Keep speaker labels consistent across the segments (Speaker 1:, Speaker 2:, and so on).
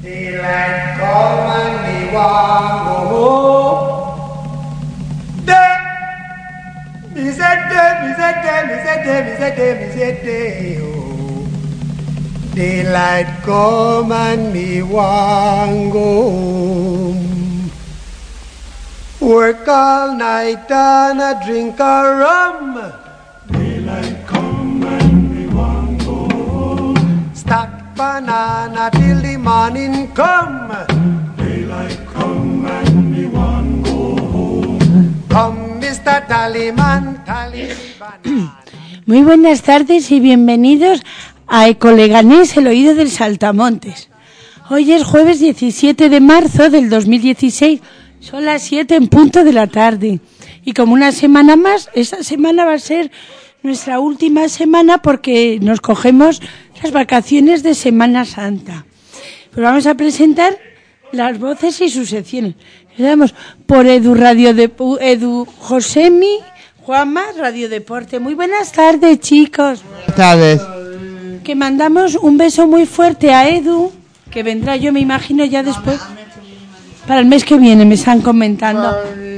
Speaker 1: Daylight come and me want go home. Day, me said day, me said day, me said day, me said day, me said day. Oh, daylight come and me want go home. Work all night and a drink a rum. Daylight come and me want go home. Stack banana till the morning come. Daylight come and me want go home. Come, Mr. Tallyman, tally banana.
Speaker 2: Muy buenas tardes y bienvenidos a Ecoleganés, el oído del Saltamontes. Hoy es jueves 17 de marzo del 2016, son las 7 en punto de la tarde. Y como una semana más, esta semana va a ser nuestra última semana porque nos cogemos las vacaciones de Semana Santa. Pues vamos a presentar las voces y sus secciones. Empezamos por Edu Josemi, Juanma, Radio Deporte. Muy buenas tardes, chicos.
Speaker 3: Buenas tardes.
Speaker 2: Que mandamos un beso muy fuerte a Edu, que vendrá, yo me imagino, ya después, para el mes que viene, me están comentando.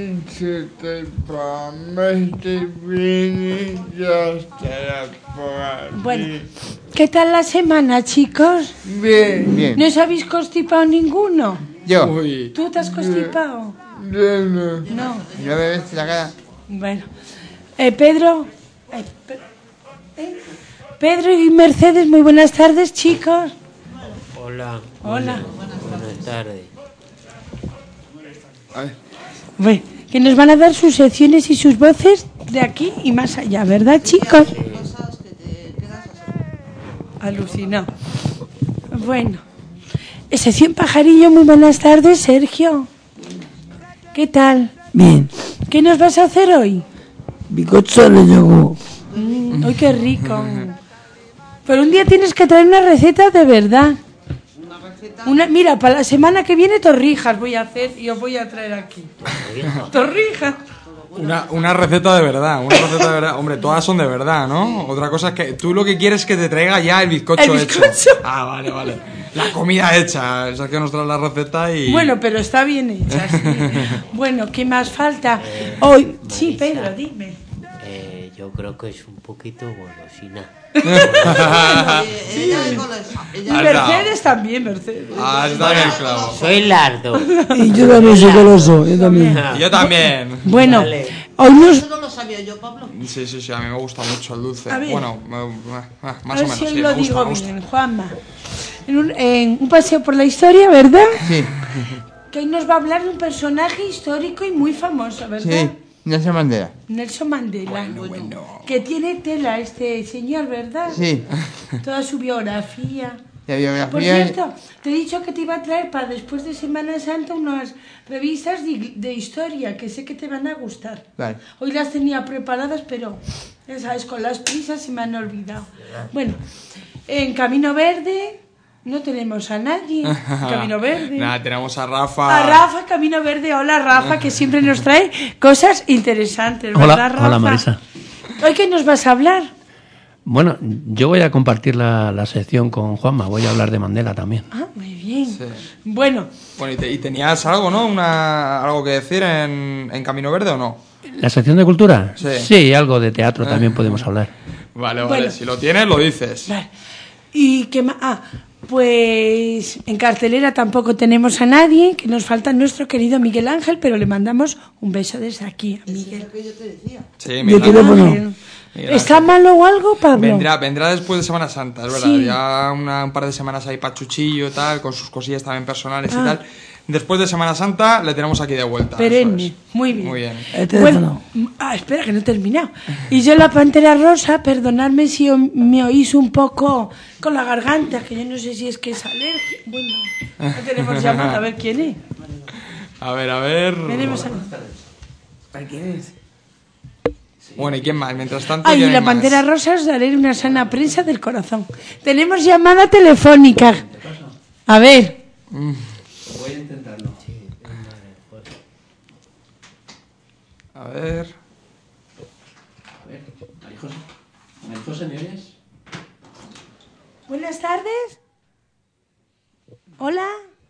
Speaker 2: Bueno, ¿qué tal la semana, chicos?
Speaker 3: Bien. Bien.
Speaker 2: ¿No os habéis constipado ninguno?
Speaker 3: Yo.
Speaker 2: ¿Tú te has constipado? No.
Speaker 3: ¿No me ves la cara?
Speaker 2: Bueno. Pedro. Pedro y Mercedes, muy buenas tardes, chicos.
Speaker 4: Hola.
Speaker 2: Hola.
Speaker 4: Buenas tardes.
Speaker 2: Bueno, que nos van a dar sus secciones y sus voces de aquí y más allá, ¿verdad, chicos? Alucinado. Bueno. Sección Pajarillo, muy buenas tardes, Sergio. ¿Qué tal?
Speaker 5: Bien.
Speaker 2: ¿Qué nos vas a hacer hoy?
Speaker 5: Bizcocho de yogur.
Speaker 2: ¡Ay, qué rico! Pero un día tienes que traer una receta de verdad. Mira, para la semana que viene torrijas voy a hacer y os voy a traer aquí. Torrijas.
Speaker 6: Una receta de verdad, Hombre, todas son de verdad, ¿no? Otra cosa es que tú lo que quieres es que te traiga ya el bizcocho hecho. Ah, vale. La comida hecha, esa que nos trae la receta y...
Speaker 2: Bueno, pero está bien hecha, sí. Bueno, ¿qué más falta? Hoy, sí, Pedro, dime.
Speaker 4: Yo creo que es un poquito golosina.
Speaker 2: Y Mercedes también, Mercedes.
Speaker 6: Ah, está bien, claro.
Speaker 4: Soy lardo.
Speaker 5: Y yo también soy goloso, yo también.
Speaker 6: Y yo también.
Speaker 2: Bueno,
Speaker 4: Vale.
Speaker 2: hoy nos...
Speaker 7: Eso no lo sabía yo, Pablo.
Speaker 6: Sí, a mí me gusta mucho el dulce.
Speaker 2: A ver.
Speaker 6: Bueno, más
Speaker 2: A
Speaker 6: o
Speaker 2: ver
Speaker 6: menos,
Speaker 2: si hoy
Speaker 6: sí,
Speaker 2: lo
Speaker 6: me
Speaker 2: digo
Speaker 6: gusta.
Speaker 2: bien, Juanma. En un paseo por la historia, ¿verdad?
Speaker 3: Sí.
Speaker 2: Que hoy nos va a hablar de un personaje histórico y muy famoso, ¿verdad?
Speaker 3: Sí. Nelson Mandela.
Speaker 2: Nelson Mandela. Bueno. Que tiene tela este señor, ¿verdad?
Speaker 3: Sí.
Speaker 2: Toda su biografía.
Speaker 3: La biografía.
Speaker 2: Por cierto, te he dicho que te iba a traer para después de Semana Santa unas revistas de historia que sé que te van a gustar.
Speaker 3: Vale.
Speaker 2: Hoy las tenía preparadas, pero ya sabes, con las prisas se me han olvidado. Bueno, en Camino Verde no tenemos a nadie. Camino Verde.
Speaker 6: Nada, tenemos a Rafa.
Speaker 2: A Rafa, Camino Verde. Hola, Rafa, que siempre nos trae cosas interesantes, ¿verdad, Rafa?
Speaker 8: Hola, Marisa.
Speaker 2: ¿Hoy qué nos vas a hablar?
Speaker 8: Bueno, yo voy a compartir la sección con Juanma, voy a hablar de Mandela también.
Speaker 2: Ah, muy bien.
Speaker 6: Sí.
Speaker 2: Bueno,
Speaker 6: Y tenías algo, ¿no? Algo que decir en Camino Verde o no?
Speaker 8: ¿La sección de cultura?
Speaker 6: Sí.
Speaker 8: Sí, algo de teatro también podemos hablar.
Speaker 6: Vale.
Speaker 2: Bueno.
Speaker 6: Si lo tienes, lo dices.
Speaker 2: vale. ¿Y qué más? Pues en cartelera tampoco tenemos a nadie, que nos falta nuestro querido Miguel Ángel, pero le mandamos un beso desde aquí a Miguel.
Speaker 7: Es lo que yo te decía.
Speaker 6: Sí,
Speaker 5: Yo
Speaker 6: mira.
Speaker 5: teléfono.
Speaker 2: Ángel.
Speaker 6: Miguel
Speaker 2: ¿Está
Speaker 6: Ángel.
Speaker 2: malo o algo, Pablo?
Speaker 6: Vendrá después de Semana Santa, es verdad.
Speaker 2: Sí.
Speaker 6: Ya un par de semanas ahí pachuchillo y tal, con sus cosillas también personales y
Speaker 2: Ah.
Speaker 6: tal. Después de Semana Santa le tenemos aquí de vuelta.
Speaker 2: Perenne.
Speaker 6: eso es.
Speaker 2: Muy bien.
Speaker 6: Muy bien.
Speaker 5: El teléfono.
Speaker 2: Espera, que no he terminado. Y yo la Pantera Rosa, perdonadme si me oís un poco con la garganta, que yo no sé si es que es alergia. Bueno, no tenemos llamada, a ver quién es.
Speaker 6: A ver.
Speaker 2: Tenemos a...
Speaker 5: ¿Quién es?
Speaker 6: Bueno, ¿y quién más? Mientras tanto,
Speaker 2: Ay,
Speaker 6: ¿quién
Speaker 2: y la
Speaker 6: hay más?
Speaker 2: Pantera Rosa os daré una sana prensa del corazón. Tenemos llamada telefónica. A ver.
Speaker 8: Voy a intentarlo.
Speaker 6: A ver.
Speaker 8: Marijose, ¿me oyes?
Speaker 2: Buenas tardes. Hola.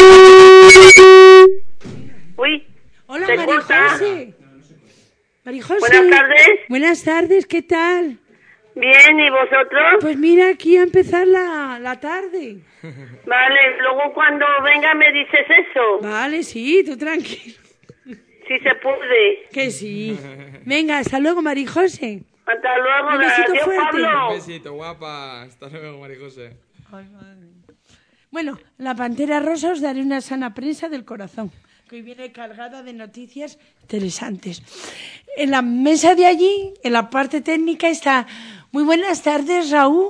Speaker 9: Uy,
Speaker 2: Hola,
Speaker 9: ¿te
Speaker 2: María
Speaker 9: corta?
Speaker 2: José. María José.
Speaker 9: Buenas tardes.
Speaker 2: Buenas tardes, ¿qué tal?
Speaker 9: Bien, ¿y vosotros?
Speaker 2: Pues mira, aquí a empezar la tarde.
Speaker 9: Vale, luego cuando venga me dices eso,
Speaker 2: Vale, sí, tú tranquilo.
Speaker 9: si se puede.
Speaker 2: Que sí. Venga, hasta luego, María José.
Speaker 9: Hasta luego,
Speaker 2: Un besito
Speaker 9: adiós,
Speaker 2: fuerte.
Speaker 9: Pablo.
Speaker 6: Un besito, guapa. Hasta luego, María José.
Speaker 2: Bueno, la Pantera Rosa os daré una sana prensa del corazón, que hoy viene cargada de noticias interesantes. En la mesa de allí, en la parte técnica, está... Muy buenas tardes, Raúl.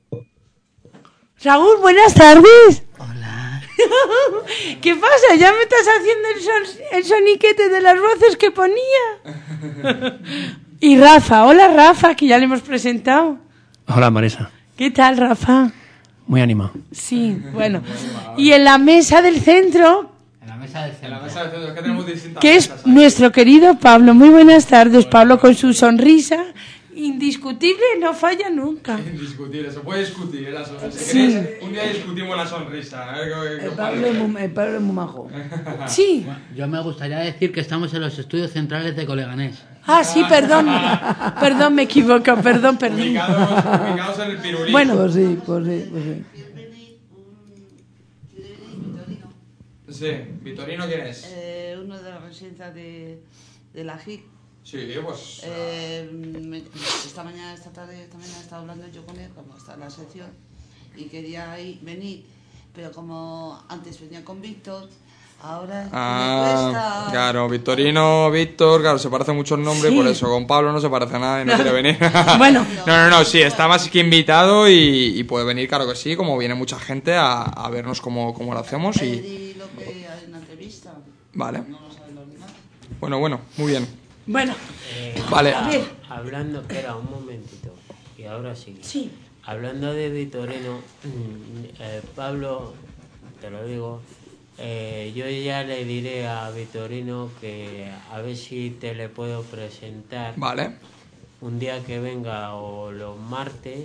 Speaker 2: Raúl, buenas tardes.
Speaker 5: Hola.
Speaker 2: ¿Qué pasa? ¿Ya me estás haciendo el soniquete de las voces que ponía? Y Rafa, hola Rafa, que ya le hemos presentado.
Speaker 8: Hola, Marisa.
Speaker 2: ¿Qué tal, Rafa?
Speaker 8: Muy animado.
Speaker 2: Sí, bueno. Y en la mesa del centro,
Speaker 3: En la mesa de
Speaker 6: En la mesa de centro, es que tenemos distintas
Speaker 2: que es
Speaker 6: mesas ahí.
Speaker 2: nuestro querido Pablo. Muy buenas tardes, Pablo, con su sonrisa indiscutible, no falla nunca.
Speaker 6: Indiscutible, se puede discutir la sonrisa. Si
Speaker 2: Sí.
Speaker 6: queréis, un día discutimos la sonrisa. A ver qué os
Speaker 5: Pablo
Speaker 6: parece.
Speaker 5: es muy majo.
Speaker 2: Sí.
Speaker 3: Yo me gustaría decir que estamos en los estudios centrales de Coleganés.
Speaker 2: Ah, sí, perdón. Perdón, me equivoco, perdón.
Speaker 6: Ubicados en el pirulí.
Speaker 2: Bueno.
Speaker 5: Pues sí, pues sí, pues sí.
Speaker 6: Sí, ¿Vitorino quién es?
Speaker 7: Uno de la residencia de la JIC.
Speaker 6: Sí, pues...
Speaker 7: Esta tarde también he estado hablando yo con él, como está en la sección, y quería venir, pero como antes venía con Víctor, ahora me cuesta.
Speaker 6: Claro, Victorino, Víctor, claro, se parece mucho el nombre,
Speaker 2: Sí.
Speaker 6: por eso con Pablo no se parece a nada y no quiere venir.
Speaker 2: Bueno.
Speaker 6: No, sí, está más que invitado y puede venir, claro que sí, como viene mucha gente a vernos cómo lo hacemos y...
Speaker 7: Y lo que hay en la entrevista.
Speaker 6: Vale.
Speaker 7: No lo saben los demás.
Speaker 6: Bueno, muy bien.
Speaker 2: Bueno,
Speaker 6: Vale.
Speaker 2: a ver.
Speaker 4: Hablando, espera un momentito, y ahora sí.
Speaker 2: Sí.
Speaker 4: Hablando de Vitorino, Pablo, te lo digo, yo ya le diré a Vitorino que a ver si te le puedo presentar
Speaker 6: Vale.
Speaker 4: un día que venga o los martes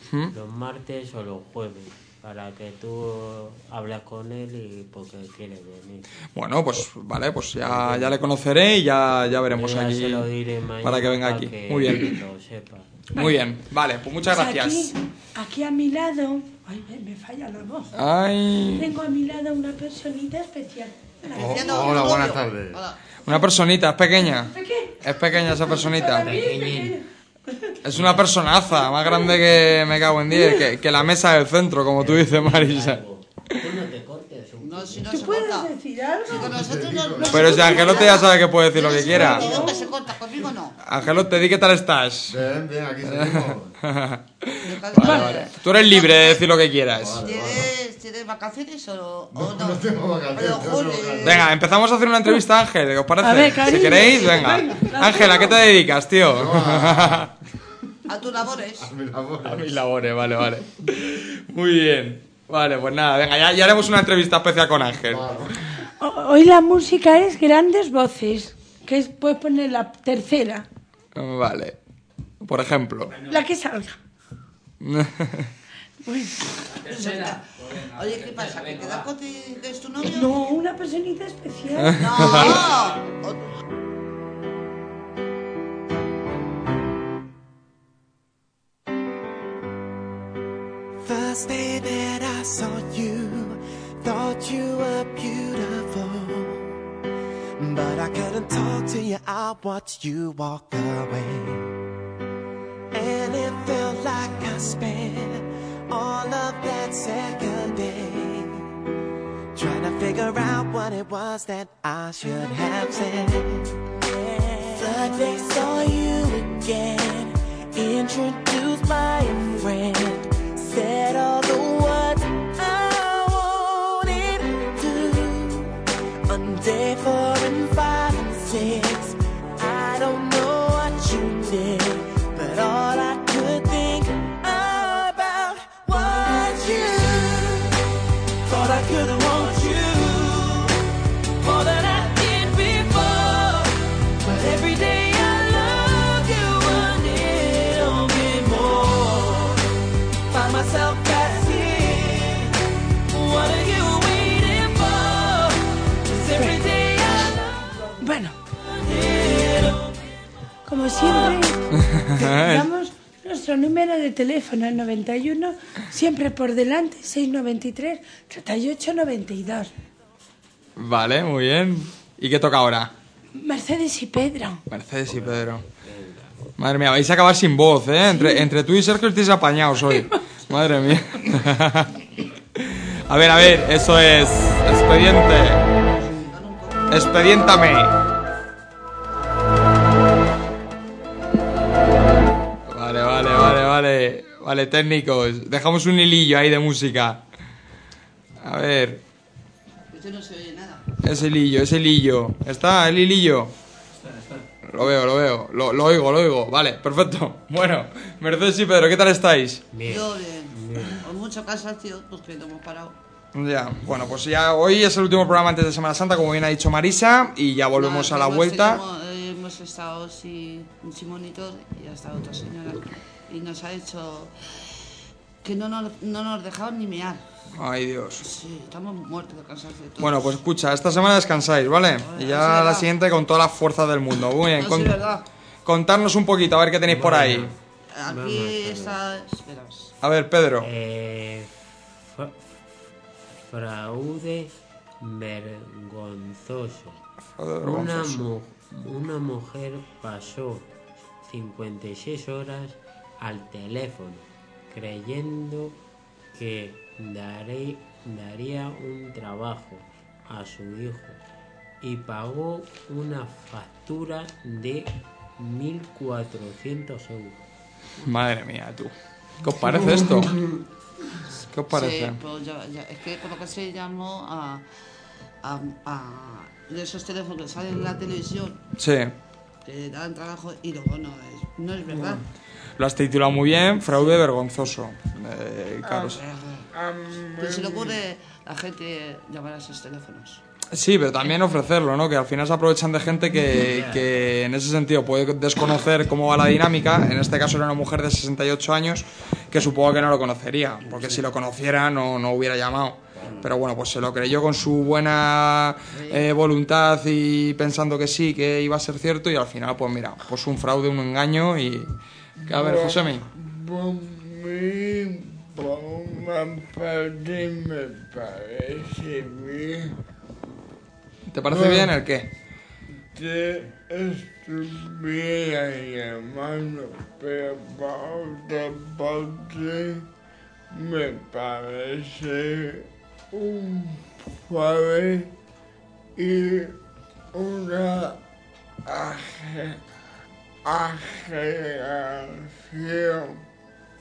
Speaker 4: o los jueves, para que tú hablas con él y porque quiere venir.
Speaker 6: Bueno, pues vale, pues ya le conoceré y ya veremos
Speaker 4: Yo ya
Speaker 6: aquí
Speaker 4: se lo diré mañana
Speaker 6: para que venga aquí.
Speaker 4: que
Speaker 6: Muy bien.
Speaker 4: lo sepa.
Speaker 6: Muy bien. Vale, pues muchas
Speaker 2: Pues
Speaker 6: gracias.
Speaker 2: Aquí a mi lado... Ay, me falla la voz.
Speaker 6: Ay,
Speaker 2: Tengo a mi lado una personita especial.
Speaker 3: Hola, buenas tardes.
Speaker 7: Hola.
Speaker 6: una personita, es pequeña.
Speaker 2: ¿Qué?
Speaker 6: Es pequeña esa personita.
Speaker 4: Pequeñín.
Speaker 6: Es una personaza, más grande que me cago en 10, que la mesa del centro, como tú dices, Marisa.
Speaker 4: Tú no te cortes.
Speaker 7: No, si no
Speaker 2: ¿Tú
Speaker 7: se
Speaker 2: puedes
Speaker 7: corta.
Speaker 2: decir algo?
Speaker 7: Si con nosotros no
Speaker 6: Pero si Angelote ya sabe que puede decir lo que quiera.
Speaker 7: Digo que se corta, conmigo no.
Speaker 6: Angelote, di qué tal estás.
Speaker 3: Bien, aquí seguimos.
Speaker 6: Vale. Tú eres libre de decir lo que quieras.
Speaker 7: ¿Tienes vacaciones o no?
Speaker 3: No tengo vacaciones,
Speaker 7: Pero,
Speaker 3: tengo
Speaker 7: joder.
Speaker 6: Venga, empezamos a hacer una entrevista a Ángel, ¿qué os parece?
Speaker 2: A ver, cariño.
Speaker 6: Si queréis, venga. Ángel, ¿a qué te dedicas, tío?
Speaker 7: A tus labores.
Speaker 6: A mis labores, vale. Muy bien. Vale, pues nada, venga, ya haremos una entrevista especial con Ángel.
Speaker 2: Hoy la música es grandes voces, que puedes poner la tercera,
Speaker 6: Vale. Por ejemplo.
Speaker 2: la que salga. Bueno,
Speaker 7: Oye, ¿qué pasa? ¿Que te da cote que es tu novio?
Speaker 2: no, una personita especial.
Speaker 7: No.
Speaker 10: First day that I saw you, thought you were beautiful, but I couldn't talk to you. I watched you walk away, and it felt like I spent all of that second day trying to figure out what it was that I should have said. Third day saw you again, introduced by a friend, said all the words I wanted to. On day 4 and 5 and 6, I don't know what you did, but all I could think about was you. Thought I could want you more than I did before, but every day I love you a little bit more. Find myself asking, what are you waiting for?
Speaker 2: nuestro número de teléfono, el 91, siempre por delante, 693 38 92.
Speaker 6: Vale, muy bien. ¿Y qué toca ahora?
Speaker 2: Mercedes y Pedro.
Speaker 6: Mercedes y Pedro. Madre mía, vais a acabar sin voz, ¿eh? Entre tú y Sergio estáis apañados hoy. Madre mía. A ver, eso es... Expediente. Expediéntame. Vale, técnicos. Dejamos un hilillo ahí de música. A ver.
Speaker 7: Usted no se oye nada.
Speaker 6: Ese hilillo. ¿Está el hilillo? Lo veo. Lo oigo. Vale, perfecto. Bueno, Mercedes y Pedro, ¿qué tal estáis?
Speaker 4: Bien.
Speaker 7: Yo bien. Con mucho cansancio, pues que no hemos parado.
Speaker 6: Ya, bueno, pues ya hoy es el último programa antes de Semana Santa, como bien ha dicho Marisa, y ya volvemos a la vuelta.
Speaker 7: Hemos estado sin monitor y ha estado otra señora y nos ha hecho que no nos dejaban ni mear.
Speaker 6: Ay, Dios.
Speaker 7: Sí, estamos muertos de cansancio todos.
Speaker 6: Bueno, pues escucha, esta semana descansáis, ¿vale? Y ya la siguiente con toda la fuerza del mundo. Muy bien,
Speaker 7: No, sí, verdad.
Speaker 6: contarnos un poquito, a ver qué tenéis por ahí.
Speaker 7: Aquí está... Espera.
Speaker 6: A ver, Pedro.
Speaker 4: Fraude vergonzoso. Una mujer pasó 56 horas al teléfono creyendo que daría un trabajo a su hijo y pagó una factura de 1.400 euros.
Speaker 6: Madre mía, tú. ¿Qué os parece esto? ¿Qué os parece?
Speaker 7: Sí, pues ya, es que con lo que se llamó a de esos teléfonos que salen en la televisión,
Speaker 6: Sí.
Speaker 7: que dan trabajo y luego no es verdad.
Speaker 6: Lo has titulado muy bien, fraude vergonzoso. Claro.
Speaker 7: Pero se le ocurre a la gente llamar a esos teléfonos.
Speaker 6: Sí, pero también ofrecerlo, ¿no? Que al final se aprovechan de gente que en ese sentido puede desconocer cómo va la dinámica. En este caso era una mujer de 68 años que supongo que no lo conocería, porque si lo conociera no hubiera llamado. Pero bueno, pues se lo creyó con su buena voluntad y pensando que sí, que iba a ser cierto, y al final, pues mira, pues un fraude, un engaño y... A ver, Josemi.
Speaker 1: Me parece bien.
Speaker 6: ¿Te parece bien el qué?
Speaker 1: Te estuviera llamando, pero por otra parte me parece un suave y una exageración.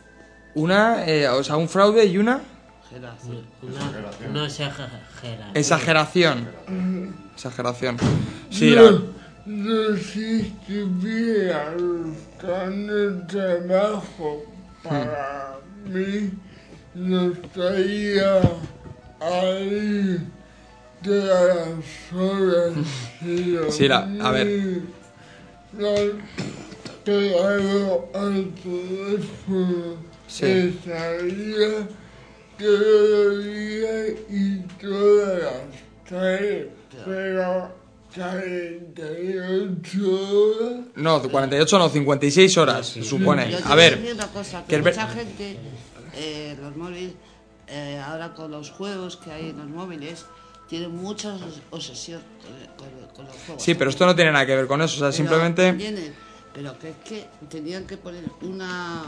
Speaker 6: O sea, un fraude y una...
Speaker 4: Una exageración.
Speaker 6: Exageración. Sí,
Speaker 1: No si estuviera buscando trabajo para mí, no estaría ahí todas las horas.
Speaker 6: Sí, a ver.
Speaker 1: No te hago al teléfono.
Speaker 6: Sí.
Speaker 1: Estaría todo el día y todas las tardes, pero 48 horas.
Speaker 6: No, 48 no, 56 horas, se supone. A ver,
Speaker 7: una cosa, que mucha gente, los móviles, ahora con los juegos que hay en los móviles, tienen mucha obsesión con los juegos.
Speaker 6: Sí, pero esto no tiene nada que ver con eso, o sea, simplemente...
Speaker 7: Pero que es que tenían que poner una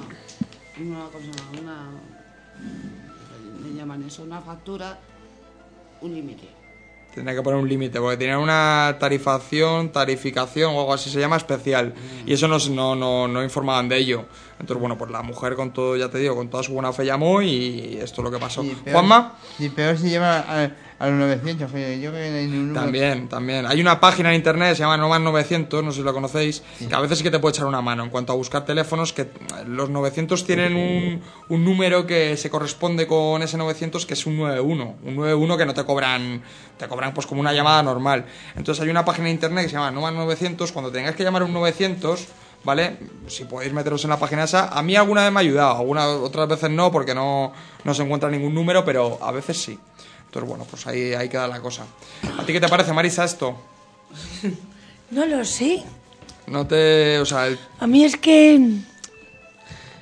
Speaker 7: me llaman eso, una factura, un límite.
Speaker 6: Tendría que poner un límite, porque tenía una tarificación o algo así se llama especial. Y eso no informaban de ello. Entonces, bueno, pues la mujer con todo, ya te digo, con toda su buena fe llamó y esto es lo que pasó. ¿Juanma?
Speaker 11: Sí, peor si llama a los 900. Yo que
Speaker 6: También. Hay una página en internet, se llama No Más 900, no sé si lo conocéis, que a veces sí que te puede echar una mano en cuanto a buscar teléfonos, que los 900 tienen un número que se corresponde con ese 900, que es un 91. Un 91 que no te cobran pues como una llamada normal. Entonces hay una página en internet que se llama No Más 900, cuando tengáis que llamar un 900... ¿Vale? Si podéis meteros en la página esa. A mí alguna vez me ha ayudado, otras veces no, porque no se encuentra ningún número, pero a veces sí. Entonces, bueno, pues ahí queda la cosa. ¿A ti qué te parece, Marisa, esto?
Speaker 2: No lo sé.
Speaker 6: No te... O sea...
Speaker 2: A mí es que...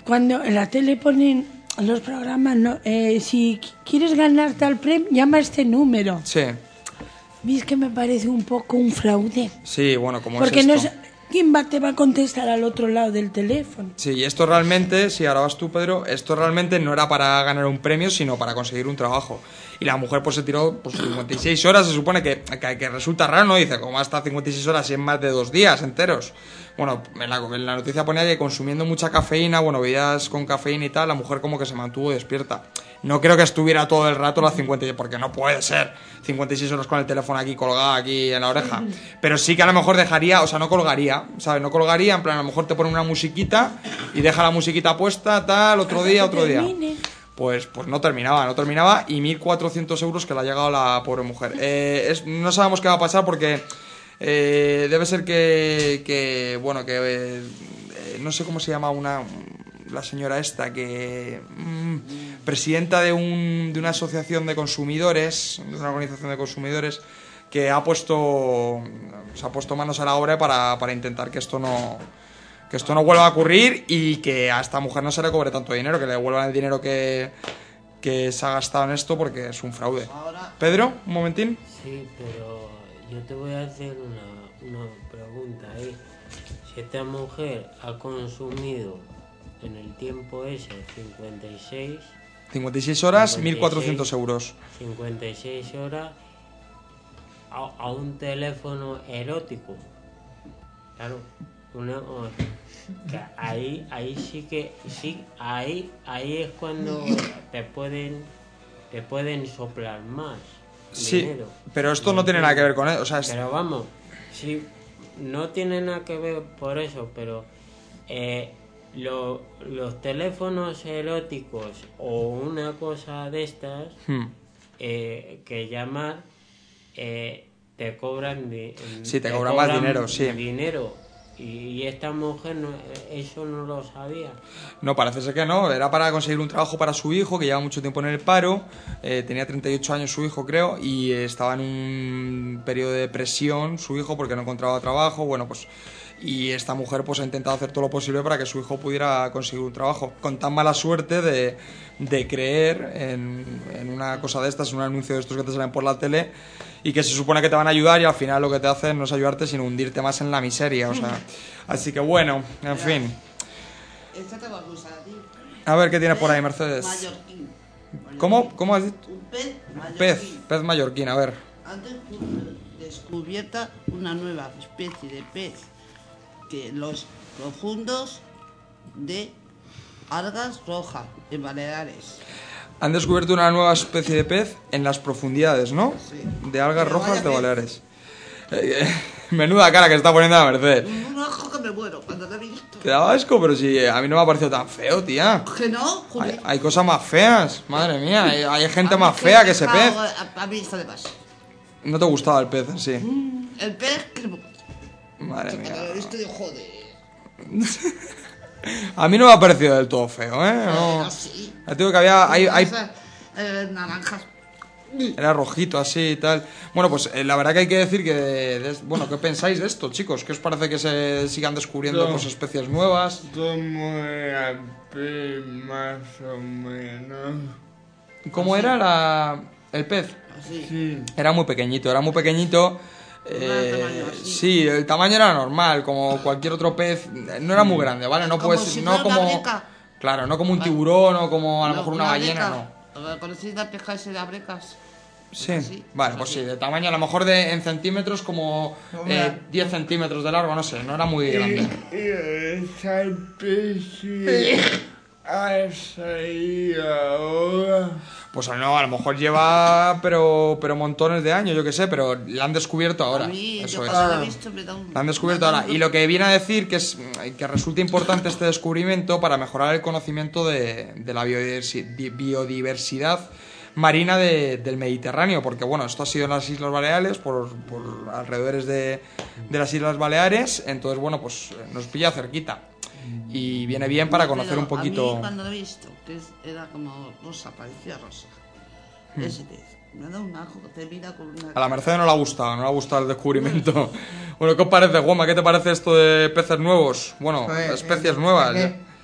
Speaker 2: cuando en la tele ponen los programas, ¿no? Si quieres ganar tal premio, llama a este número.
Speaker 6: Sí.
Speaker 2: ¿Ves que me parece un poco un fraude?
Speaker 6: Sí, bueno, como
Speaker 2: Porque
Speaker 6: es
Speaker 2: no
Speaker 6: esto.
Speaker 2: ¿quién te va a contestar al otro lado del teléfono?
Speaker 6: Sí, y esto realmente, sí, ahora vas tú, Pedro, esto realmente no era para ganar un premio, sino para conseguir un trabajo. Y la mujer pues se tiró 56 horas, se supone que resulta raro, ¿no? Dice, ¿cómo hasta 56 horas y en más de 2 días enteros? Bueno, en la noticia ponía que consumiendo mucha cafeína, bueno, bebidas con cafeína y tal, la mujer como que se mantuvo despierta. No creo que estuviera todo el rato las 56, porque no puede ser 56 horas con el teléfono aquí colgado, aquí en la oreja. Pero sí que a lo mejor dejaría, o sea, no colgaría, ¿sabes? No colgaría, en plan, a lo mejor te pone una musiquita y deja la musiquita puesta, tal, otro día. Pues no terminaba y 1.400 euros que le ha llegado a la pobre mujer. No sabemos qué va a pasar porque debe ser que no sé cómo se llama la señora esta, que presidenta de una asociación de consumidores, de una organización de consumidores, que se ha puesto manos a la obra para intentar que esto no vuelva a ocurrir y que a esta mujer no se le cobre tanto dinero, que le devuelvan el dinero que se ha gastado en esto, porque es un fraude. Pedro, un momentín.
Speaker 4: Sí, pero yo te voy a hacer una pregunta ahí. Si esta mujer ha consumido en el tiempo ese
Speaker 6: 56 horas, 1.400 euros.
Speaker 4: 56 horas a un teléfono erótico. Claro, que ahí sí que sí, ahí es cuando te pueden soplar más dinero.
Speaker 6: Sí, pero esto no tiene nada que ver con eso, o sea,
Speaker 4: pero vamos, sí, no tiene nada que ver por eso, pero los teléfonos eróticos o una cosa de estas que llamar te cobran
Speaker 6: te cobran más dinero, sí.
Speaker 4: Y esta mujer eso no lo sabía.
Speaker 6: No, parece ser que no. Era para conseguir un trabajo para su hijo, que lleva mucho tiempo en el paro. Tenía 38 años su hijo, creo, y estaba en un periodo de depresión su hijo porque no encontraba trabajo. Bueno, pues... Y esta mujer pues ha intentado hacer todo lo posible para que su hijo pudiera conseguir un trabajo. Con tan mala suerte de creer en una cosa de estas, un anuncio de estos que te salen por la tele y que se supone que te van a ayudar y al final lo que te hacen no es ayudarte sino hundirte más en la miseria, o sea. Así que bueno, en fin.
Speaker 7: Esta te va a gustar a ti.
Speaker 6: A ver qué tienes por ahí, Mercedes.
Speaker 7: Mallorquín.
Speaker 6: ¿Cómo has dicho?
Speaker 7: Un pez mallorquín.
Speaker 6: Pez mallorquín, a ver.
Speaker 7: Han descubierto una nueva especie de pez que los profundos de algas rojas en Baleares.
Speaker 6: Han descubierto una nueva especie de pez en las profundidades, ¿no?
Speaker 7: Sí.
Speaker 6: De algas rojas de Baleares. Menuda cara que está poniendo la Mercedes.
Speaker 7: Un asco que me muero cuando lo he visto.
Speaker 6: Te daba asco, pero si a mí no me ha parecido tan feo, tía.
Speaker 7: ¿Que no?
Speaker 6: Hay cosas más feas, madre mía. Hay gente más fea que ese pez.
Speaker 7: A mí está de más.
Speaker 6: ¿No te gustaba el pez en sí?
Speaker 7: El pez que me...
Speaker 6: Madre mía.
Speaker 7: Cuando lo he visto digo, joder.
Speaker 6: A mí no me ha parecido del todo feo, ¿eh? No.
Speaker 7: Sí.
Speaker 6: Ya te digo que había...
Speaker 7: naranjas.
Speaker 6: Era rojito así y tal. Bueno, pues la verdad que hay que decir que... Bueno, ¿qué pensáis de esto, chicos? ¿Qué os parece que se sigan descubriendo pues, especies nuevas?
Speaker 11: Como era más o menos.
Speaker 6: ¿Cómo era el pez?
Speaker 11: Sí.
Speaker 6: Era muy pequeñito, sí, el tamaño era normal, como cualquier otro pez. No era muy grande, ¿vale? No puede ser, no como... Claro, no como un tiburón o como a lo mejor una ballena, no.
Speaker 7: ¿Conocéis la pesca ese de abrecas?
Speaker 6: Sí, vale, pues sí, de tamaño a lo mejor en centímetros como 10 centímetros de largo, no sé, no era muy grande.
Speaker 11: Esa especie ha salido ahora.
Speaker 6: Pues no, a lo mejor lleva pero montones de años, yo qué sé, pero la han descubierto ahora. Eso es. La han descubierto ahora. Y lo que viene a decir que resulta importante este descubrimiento para mejorar el conocimiento de la biodiversidad marina del Mediterráneo, porque bueno, esto ha sido en las Islas Baleares, por alrededores de las Islas Baleares, entonces bueno, pues nos pilla cerquita. Y viene bien para conocer un poquito.
Speaker 7: A mí cuando lo he visto, que era como rosa, parecía rosa. Ese pez. Me ha dado un ajo que te mira con una...
Speaker 6: A la Mercedes no le ha gustado el descubrimiento. Bueno, ¿qué os parece, Juanma? ¿Qué te parece esto de peces nuevos? Bueno, especies nuevas.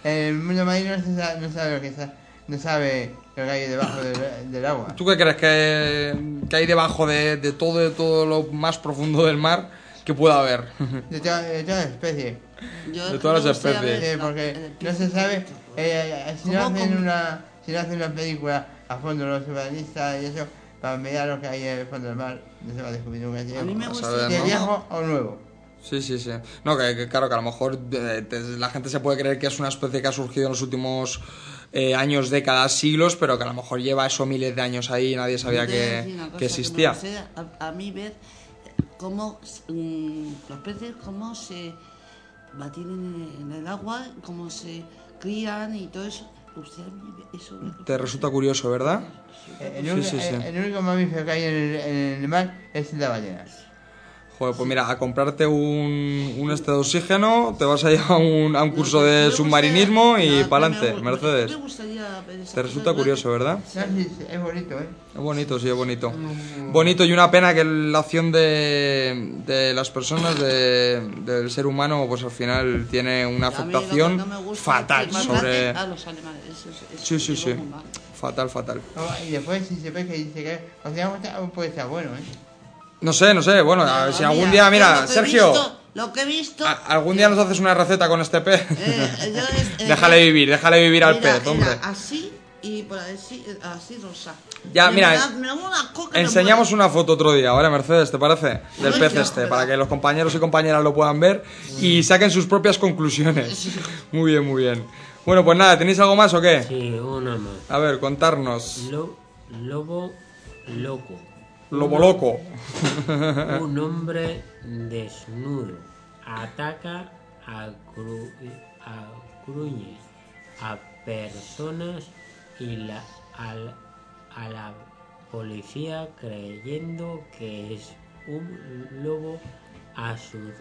Speaker 11: el mundo marino no sabe lo que está, no sabe lo que hay debajo del agua.
Speaker 6: ¿Tú qué crees que hay debajo de todo lo más profundo del mar que pueda haber?
Speaker 11: De todas las especies.
Speaker 6: De todas las especies.
Speaker 11: Sí, porque no se sabe, si no hacen una película a fondo los submarinistas y eso, para mirar lo que hay en el fondo del mar, no se va a descubrir nunca si es viejo o nuevo.
Speaker 6: Sí. No, que claro, que a lo mejor la gente se puede creer que es una especie que ha surgido en los últimos años, décadas, siglos, pero que a lo mejor lleva eso miles de años ahí y nadie sabía que existía.
Speaker 7: A mí ver cómo los peces, cómo se batienen en el agua, cómo se crían y todo eso. Eso
Speaker 6: te resulta curioso, ¿verdad?
Speaker 11: El único mamífero que hay en el mar es la ballena.
Speaker 6: Joder, pues mira, a comprarte un de oxígeno, te vas a ir a un curso de submarinismo y pa'lante, Mercedes. Te resulta curioso, ¿verdad?
Speaker 11: Es bonito, ¿eh?
Speaker 6: Es bonito, sí, es bonito. Bonito y una pena que la acción de las personas, del ser humano, pues al final tiene una afectación fatal sobre...
Speaker 7: a los animales.
Speaker 6: Sí. Fatal.
Speaker 11: Y después si se ve que dice que puede estar bueno, ¿eh?
Speaker 6: No sé, bueno, a ver si algún día, mira, Sergio,
Speaker 7: lo que he visto,
Speaker 6: algún día nos haces una receta con este pez. Déjale vivir al pez, hombre.
Speaker 7: Así y por así rosa.
Speaker 6: Ya, mira, enseñamos una foto otro día, ¿vale, Mercedes? ¿Te parece? Del pez para que los compañeros y compañeras lo puedan ver y saquen sus propias conclusiones. Muy bien. Bueno, pues nada, ¿tenéis algo más o qué?
Speaker 4: Sí, una más.
Speaker 6: A ver, contarnos.
Speaker 4: Lobo loco.
Speaker 6: Lobo loco.
Speaker 4: Un hombre desnudo ataca a gruñe a personas y a la policía creyendo que es un lobo. Ha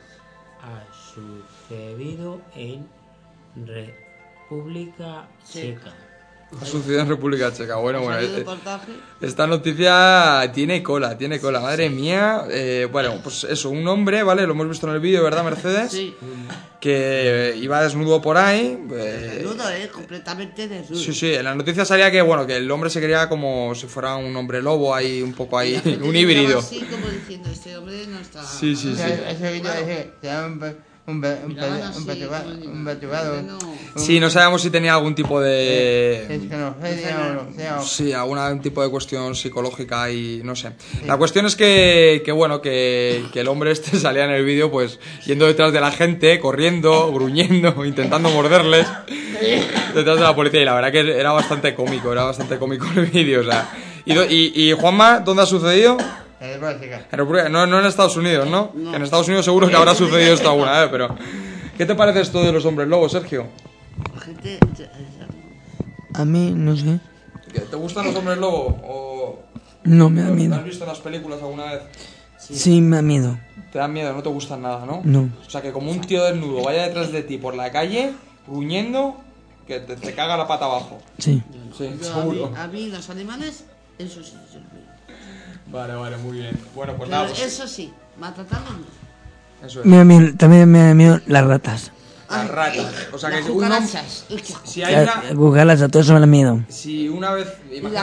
Speaker 4: sucedido en República Checa.
Speaker 6: Ha sucedido en República Checa. Bueno, esta noticia tiene cola. Madre mía. Bueno, pues eso, un hombre, ¿vale? Lo hemos visto en el vídeo, ¿verdad, Mercedes?
Speaker 7: Sí.
Speaker 6: Que iba desnudo por ahí.
Speaker 7: Desnudo, completamente desnudo.
Speaker 6: Sí, en la noticia salía que, bueno, que el hombre se quería como si fuera un hombre lobo ahí, un poco ahí, un híbrido.
Speaker 7: Sí, como diciendo, este hombre no está...
Speaker 6: Sí.
Speaker 11: Un perturbado.
Speaker 6: Sí, no sabemos si tenía algún tipo de...
Speaker 11: esquizofrenia.
Speaker 6: Sí, algún tipo de cuestión psicológica y no sé. La cuestión es que el hombre este salía en el vídeo pues yendo detrás de la gente, corriendo, gruñendo, intentando morderles detrás de la policía y la verdad que era bastante cómico el vídeo, o sea. ¿Y Juanma, dónde ha sucedido? No en Estados Unidos, ¿no? Que en Estados Unidos seguro que habrá sucedido esto alguna vez, pero... ¿Qué te parece esto de los hombres lobos, Sergio?
Speaker 5: A mí, no sé.
Speaker 6: ¿Te gustan los hombres lobos o...?
Speaker 5: No, me da miedo.
Speaker 6: ¿Lo has visto en las películas alguna vez?
Speaker 5: Sí, me da miedo.
Speaker 6: Te dan miedo, no te gustan nada, ¿no?
Speaker 5: No.
Speaker 6: O sea, que como un tío desnudo vaya detrás de ti por la calle, gruñendo, que te caga la pata abajo.
Speaker 5: Sí.
Speaker 6: Seguro.
Speaker 7: A mí los animales, eso sí.
Speaker 6: Vale, muy bien. Bueno, pues
Speaker 7: pero
Speaker 6: nada.
Speaker 7: eso sí, maltratando no.
Speaker 6: Eso es.
Speaker 5: También me da miedo las ratas.
Speaker 6: Las ratas. O sea,
Speaker 7: las
Speaker 6: que
Speaker 7: cucarachas.
Speaker 6: Si hay una...
Speaker 5: Cucarachas, todo eso me da miedo.
Speaker 6: Si una vez...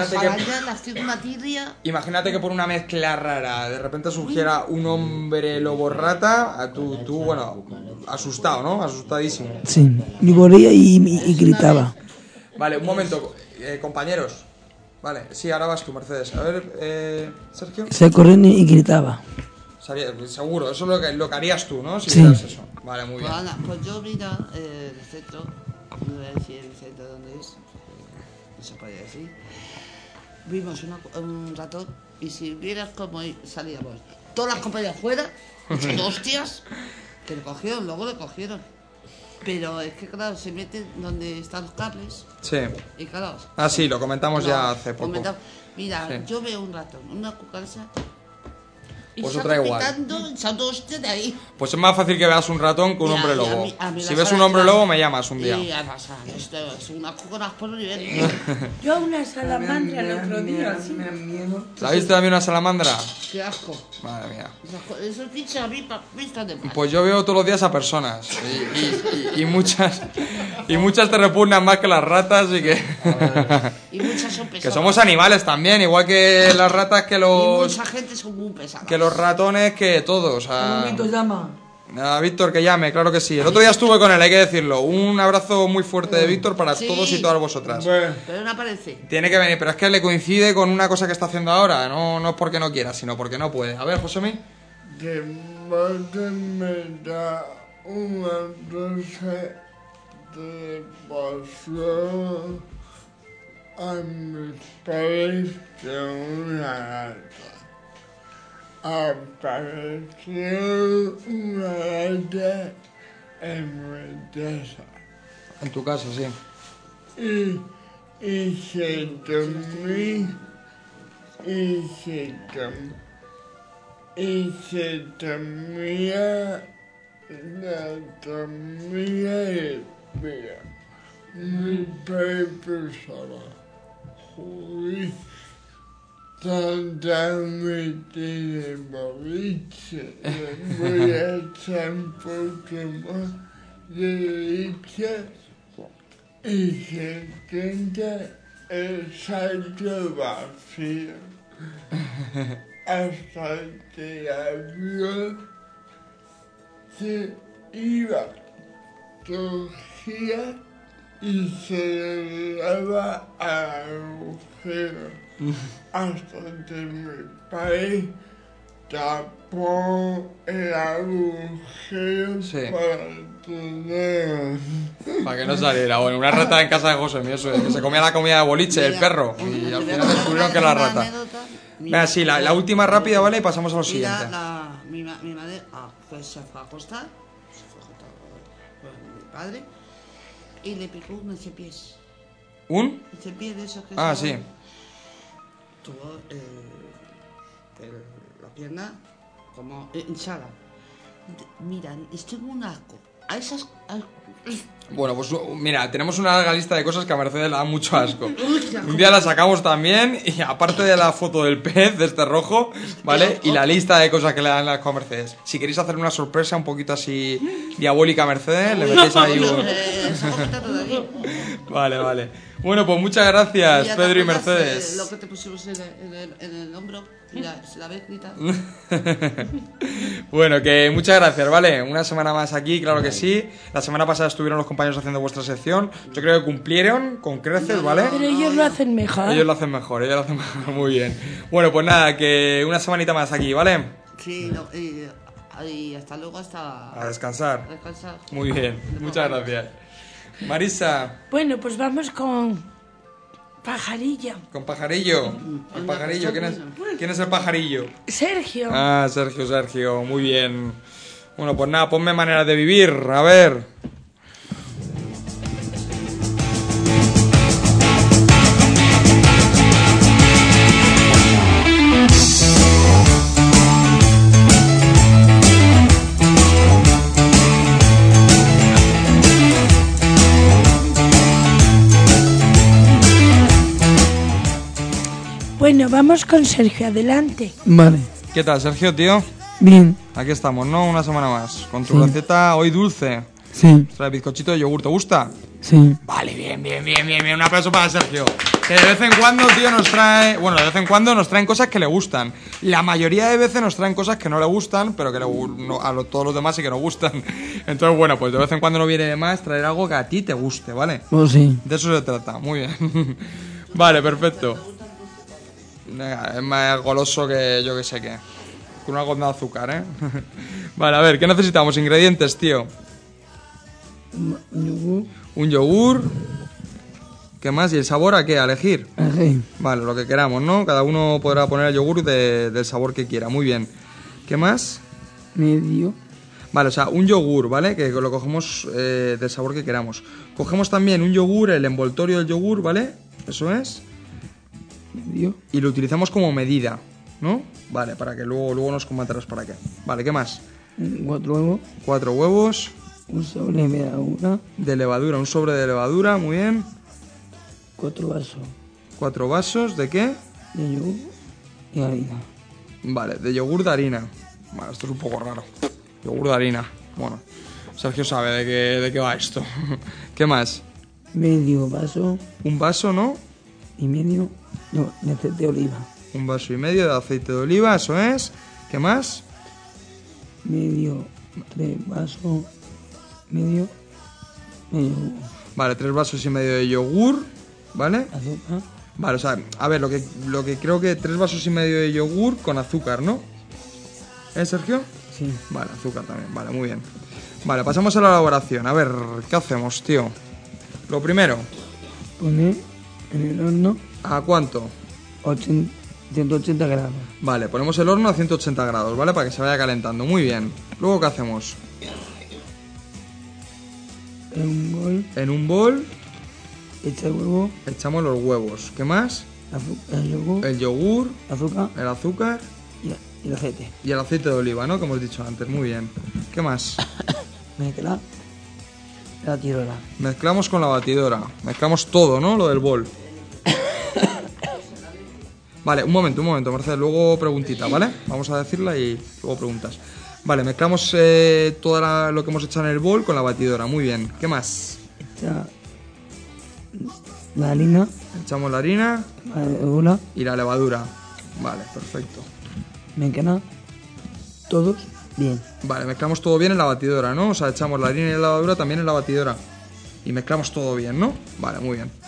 Speaker 6: Imagínate que por una mezcla rara de repente surgiera un hombre lobo rata, tú bueno, asustado, ¿no? Asustadísimo.
Speaker 5: Sí, y corría y gritaba.
Speaker 6: Vale, un momento, compañeros. Vale, sí, ahora vas tú, Mercedes. A ver, Sergio.
Speaker 5: Se corría y gritaba.
Speaker 6: Seguro, eso es lo que harías tú, ¿no? Si
Speaker 5: sí.
Speaker 6: Eso. Vale, muy bien.
Speaker 7: Pues yo mira el centro, no voy a decir el centro dónde es, no se puede decir. Vimos un ratón y si vieras cómo salíamos, todas las compañías fuera, hostias, que luego le cogieron. Pero es que claro, se meten donde están los cables.
Speaker 6: Sí.
Speaker 7: Y claro.
Speaker 6: Sí, lo comentamos ya hace poco.
Speaker 7: Mira,
Speaker 6: sí.
Speaker 7: yo veo un ratón, una cucaracha
Speaker 6: Pues otra igual.
Speaker 7: Salto usted de ahí.
Speaker 6: Pues es más fácil que veas un ratón que un hombre lobo. Si ves un hombre lobo, me llamas un día.
Speaker 7: Y además, esto es una coconas por nivel.
Speaker 2: Yo una salamandra el otro día. Sí.
Speaker 6: ¿La viste también una salamandra?
Speaker 7: Qué asco.
Speaker 6: Madre mía.
Speaker 7: Esos bichos a mí están de mal.
Speaker 6: Pues yo veo todos los días a personas. Y muchas te repugnan más que las ratas y que...
Speaker 7: Y muchas son pesadas.
Speaker 6: Que somos animales también, igual que las ratas que los...
Speaker 7: Y mucha gente son muy pesadas.
Speaker 6: Que los ratones, que todos.
Speaker 5: Un Víctor llama.
Speaker 6: A Víctor que llame, claro que sí. El otro día estuve con él, hay que decirlo. Un abrazo muy fuerte de Víctor para todos y todas vosotras.
Speaker 7: Pero no aparece.
Speaker 6: Tiene que venir, pero es que le coincide con una cosa que está haciendo ahora. No es porque no quiera, sino porque no puede. A ver, Josemi.
Speaker 12: Que me da una dosis de pasión a mis padres de una rata. Apareció una rata en mi casa.
Speaker 6: En tu casa, sí.
Speaker 12: Y se dormía y mira, mi padre pensaba, joder, tanta metida en boliche, voy a echar un poco más de leche y se intenta el salto vacío. Hasta que el avión se iba, cogía y se llevaba al agujero. Hasta que mi padre tapó el agujero
Speaker 6: para que no saliera. Bueno, una rata en casa de José, eso es, que se comía la comida de boliche, el perro. Y al final descubrieron que era la rata. Venga, sí, la última rápida, ¿vale? Y pasamos a lo siguiente.
Speaker 7: Mi madre pues se fue a acostar con mi padre y le picó un cepiés.
Speaker 6: ¿Un?
Speaker 7: Un cepiés de esos que
Speaker 6: sí.
Speaker 7: Tuvo la pierna como hinchada. Mira, estoy muy asco. A esas...
Speaker 6: Bueno, pues mira, tenemos una larga lista de cosas que a Mercedes le dan mucho asco. Un día la sacamos también, y aparte de la foto del pez, de este rojo, ¿vale? Y la lista de cosas que le dan las a Mercedes. Si queréis hacer una sorpresa un poquito así diabólica a Mercedes, le metéis ahí un... Vale. Bueno, pues muchas gracias, Pedro y Mercedes.
Speaker 7: Lo que te pusimos en el hombro, mira, se la ves grita.
Speaker 6: Bueno, que muchas gracias, ¿vale? Una semana más aquí, claro que sí. La semana pasada estuvieron los compañeros haciendo vuestra sección. Yo creo que cumplieron con creces, ¿vale?
Speaker 2: Pero ellos lo hacen mejor.
Speaker 6: Ellos lo hacen mejor, muy bien. Bueno, pues nada, que una semanita más aquí, ¿vale?
Speaker 7: Sí, y hasta luego,
Speaker 6: a descansar.
Speaker 7: A descansar.
Speaker 6: Muy bien, muchas gracias. Marisa.
Speaker 2: Bueno, pues vamos con Pajarillo.
Speaker 6: ¿Con Pajarillo? El Pajarillo, ¿quién es el Pajarillo?
Speaker 2: Sergio.
Speaker 6: Ah, Sergio, muy bien. Bueno, pues nada, ponme Manera de Vivir, a ver.
Speaker 2: Bueno, vamos con Sergio, adelante.
Speaker 5: Vale.
Speaker 6: ¿Qué tal, Sergio, tío?
Speaker 5: Bien.
Speaker 6: Aquí estamos, ¿no? Una semana más. Con tu receta hoy dulce.
Speaker 5: Sí.
Speaker 6: Trae bizcochito de yogur, ¿te gusta?
Speaker 5: Sí.
Speaker 6: Vale, bien. Un aplauso para Sergio. Que de vez en cuando, tío, nos trae... Bueno, de vez en cuando nos traen cosas que le gustan. La mayoría de veces nos traen cosas que no le gustan, pero que todos los demás sí que nos gustan. Entonces, bueno, pues de vez en cuando no viene de más traer algo que a ti te guste, ¿vale?
Speaker 5: Pues sí.
Speaker 6: De eso se trata, muy bien. Vale, perfecto. Es más goloso que yo que sé qué. Con una gota de azúcar, ¿eh? Vale, a ver, ¿qué necesitamos? Ingredientes, tío. Un yogur. ¿Qué más? ¿Y el sabor a qué? ¿A elegir?
Speaker 5: Sí.
Speaker 6: Vale, lo que queramos, ¿no? Cada uno podrá poner el yogur del sabor que quiera. Muy bien. ¿Qué más?
Speaker 5: Medio.
Speaker 6: Vale, o sea, un yogur, ¿vale? Que lo cogemos del sabor que queramos. Cogemos también un yogur, el envoltorio del yogur, ¿vale? Eso es.
Speaker 5: Medio.
Speaker 6: Y lo utilizamos como medida. ¿no? Vale, para que luego nos comentarás para qué. Vale, ¿qué más?
Speaker 5: 4 huevos.
Speaker 6: 4 huevos.
Speaker 5: Un sobre de levadura.
Speaker 6: De levadura, un sobre de levadura, muy bien.
Speaker 5: 4 vasos.
Speaker 6: 4 vasos, ¿de qué?
Speaker 5: De yogur y harina.
Speaker 6: Vale, de yogur de harina. Vale, esto es un poco raro. Yogur de harina. Bueno, Sergio sabe de qué va esto. ¿Qué más?
Speaker 5: Medio vaso.
Speaker 6: Un vaso, ¿no?
Speaker 5: Y medio de aceite de oliva.
Speaker 6: Un vaso y medio de aceite de oliva, eso es. ¿Qué más?
Speaker 5: Medio, 3 vasos, medio yogur.
Speaker 6: Vale, 3 vasos y medio de yogur, ¿vale?
Speaker 5: Azúcar.
Speaker 6: Vale, o sea, a ver, lo que creo que 3 vasos y medio de yogur con azúcar, ¿no? Sergio?
Speaker 5: Sí.
Speaker 6: Vale, azúcar también, vale, muy bien. Vale, pasamos a la elaboración. A ver, ¿qué hacemos, tío? Lo primero.
Speaker 5: Poner en el horno.
Speaker 6: ¿A cuánto?
Speaker 5: 180 grados.
Speaker 6: Vale, ponemos el horno a 180 grados, ¿vale? Para que se vaya calentando. Muy bien. Luego, ¿qué hacemos? En un bol.
Speaker 5: Echa el huevo.
Speaker 6: Echamos los huevos. ¿Qué más?
Speaker 5: El
Speaker 6: yogur.
Speaker 5: Azúcar.
Speaker 6: El azúcar.
Speaker 5: Y el aceite.
Speaker 6: Y el aceite de oliva, ¿no? Como hemos dicho antes. Muy bien. ¿Qué más?
Speaker 5: Mezclar la batidora.
Speaker 6: Mezclamos con la batidora. Mezclamos todo, ¿no? Lo del bol. Vale, un momento, Mercedes. Luego preguntita, ¿vale? Vamos a decirla y luego preguntas. Vale, mezclamos todo lo que hemos echado en el bol con la batidora. Muy bien. ¿Qué más?
Speaker 5: La harina.
Speaker 6: Echamos la harina.
Speaker 5: La levadura.
Speaker 6: Y la levadura. Vale, perfecto.
Speaker 5: Mezclamos todos bien.
Speaker 6: Vale, mezclamos todo bien en la batidora, ¿no? O sea, echamos la harina y la levadura también en la batidora. Y mezclamos todo bien, ¿no? Vale, muy bien.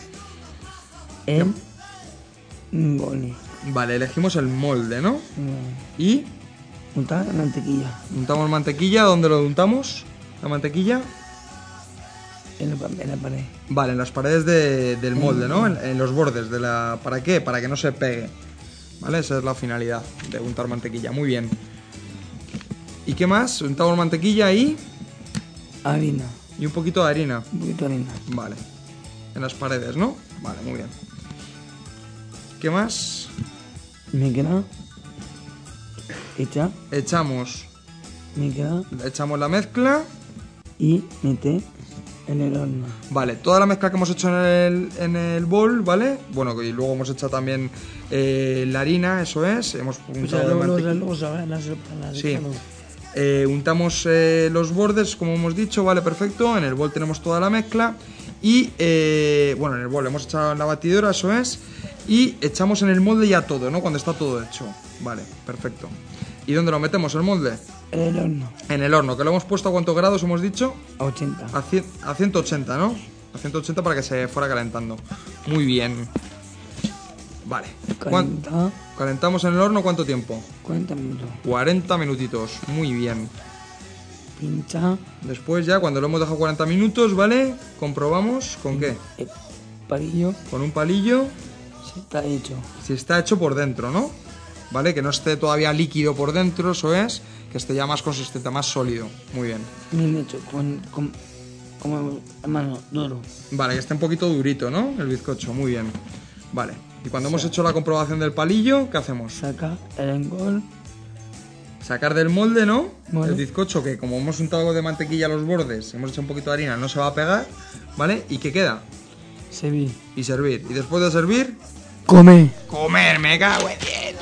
Speaker 5: Molde.
Speaker 6: Vale, elegimos el molde, ¿no? Y...
Speaker 5: untar la mantequilla.
Speaker 6: Untamos mantequilla. ¿Dónde lo untamos? ¿La mantequilla?
Speaker 5: En la pared.
Speaker 6: Vale, en las paredes del molde, ¿no? En los bordes de la... ¿Para qué? Para que no se pegue. ¿Vale? Esa es la finalidad de untar mantequilla. Muy bien. ¿Y qué más? Untamos mantequilla y...
Speaker 5: harina.
Speaker 6: Y un poquito de harina.
Speaker 5: Un poquito de harina.
Speaker 6: Vale. En las paredes, ¿no? Vale, muy bien. ¿Qué más?
Speaker 5: Mezcla.
Speaker 6: Echamos.
Speaker 5: Mezcla.
Speaker 6: Echamos la mezcla.
Speaker 5: Y mete en el horno.
Speaker 6: Vale, toda la mezcla que hemos hecho en el bol, ¿vale? Bueno, y luego hemos echado también la harina, eso es. Hemos untado mantequilla. Sí. Untamos los bordes, como hemos dicho, vale, perfecto. En el bol tenemos toda la mezcla. Y, bueno, en el bol hemos echado en la batidora, eso es. Y echamos en el molde ya todo, ¿no? Cuando está todo hecho. Vale, perfecto. ¿Y dónde lo metemos el molde?
Speaker 5: En el horno.
Speaker 6: En el horno, que lo hemos puesto a ¿cuántos grados hemos dicho?
Speaker 5: A 80.
Speaker 6: A 180, ¿no? A 180 para que se fuera calentando. Muy bien. Vale. ¿Calentamos en el horno cuánto tiempo?
Speaker 5: 40 minutos.
Speaker 6: 40 minutitos, muy bien.
Speaker 5: Pincha.
Speaker 6: Después ya, cuando lo hemos dejado 40 minutos, ¿vale? Comprobamos, ¿con qué?
Speaker 5: Palillo.
Speaker 6: Con un palillo.
Speaker 5: Si está hecho.
Speaker 6: Si está hecho por dentro, ¿no? ¿Vale? Que no esté todavía líquido por dentro, eso es. Que esté ya más consistente, más sólido. Muy bien.
Speaker 5: Bien hecho, como mano, duro.
Speaker 6: Vale, que esté un poquito durito, ¿no? El bizcocho, muy bien. Vale. Y cuando hemos hecho la comprobación del palillo, ¿qué hacemos?
Speaker 5: Saca el engol.
Speaker 6: Sacar del molde, ¿no?
Speaker 5: Molde.
Speaker 6: El bizcocho, que como hemos untado algo de mantequilla a los bordes, hemos hecho un poquito de harina, no se va a pegar, ¿vale? ¿Y qué queda?
Speaker 5: Servir.
Speaker 6: Y servir. Y después de servir...
Speaker 5: Comer.
Speaker 6: Comer, me cago en diez.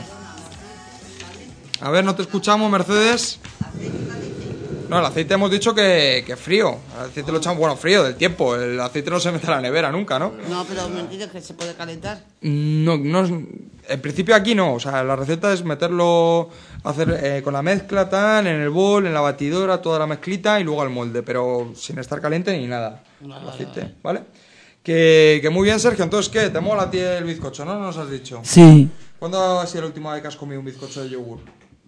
Speaker 6: A ver, no te escuchamos, Mercedes. No, el aceite hemos dicho que frío. El aceite lo echamos, bueno, frío, del tiempo. El aceite no se mete a la nevera nunca, ¿no?
Speaker 7: No, pero me entiendes que se puede calentar.
Speaker 6: No, en principio aquí no. O sea, la receta es meterlo, hacer con la mezcla tal, en el bol, en la batidora, toda la mezclita y luego al molde, pero sin estar caliente ni nada. El aceite, ¿vale? Que muy bien, Sergio. Entonces, ¿qué? ¿Te mola a ti el bizcocho, no? ¿Nos has dicho?
Speaker 5: Sí.
Speaker 6: ¿Cuándo ha sido la última vez que has comido un bizcocho de yogur?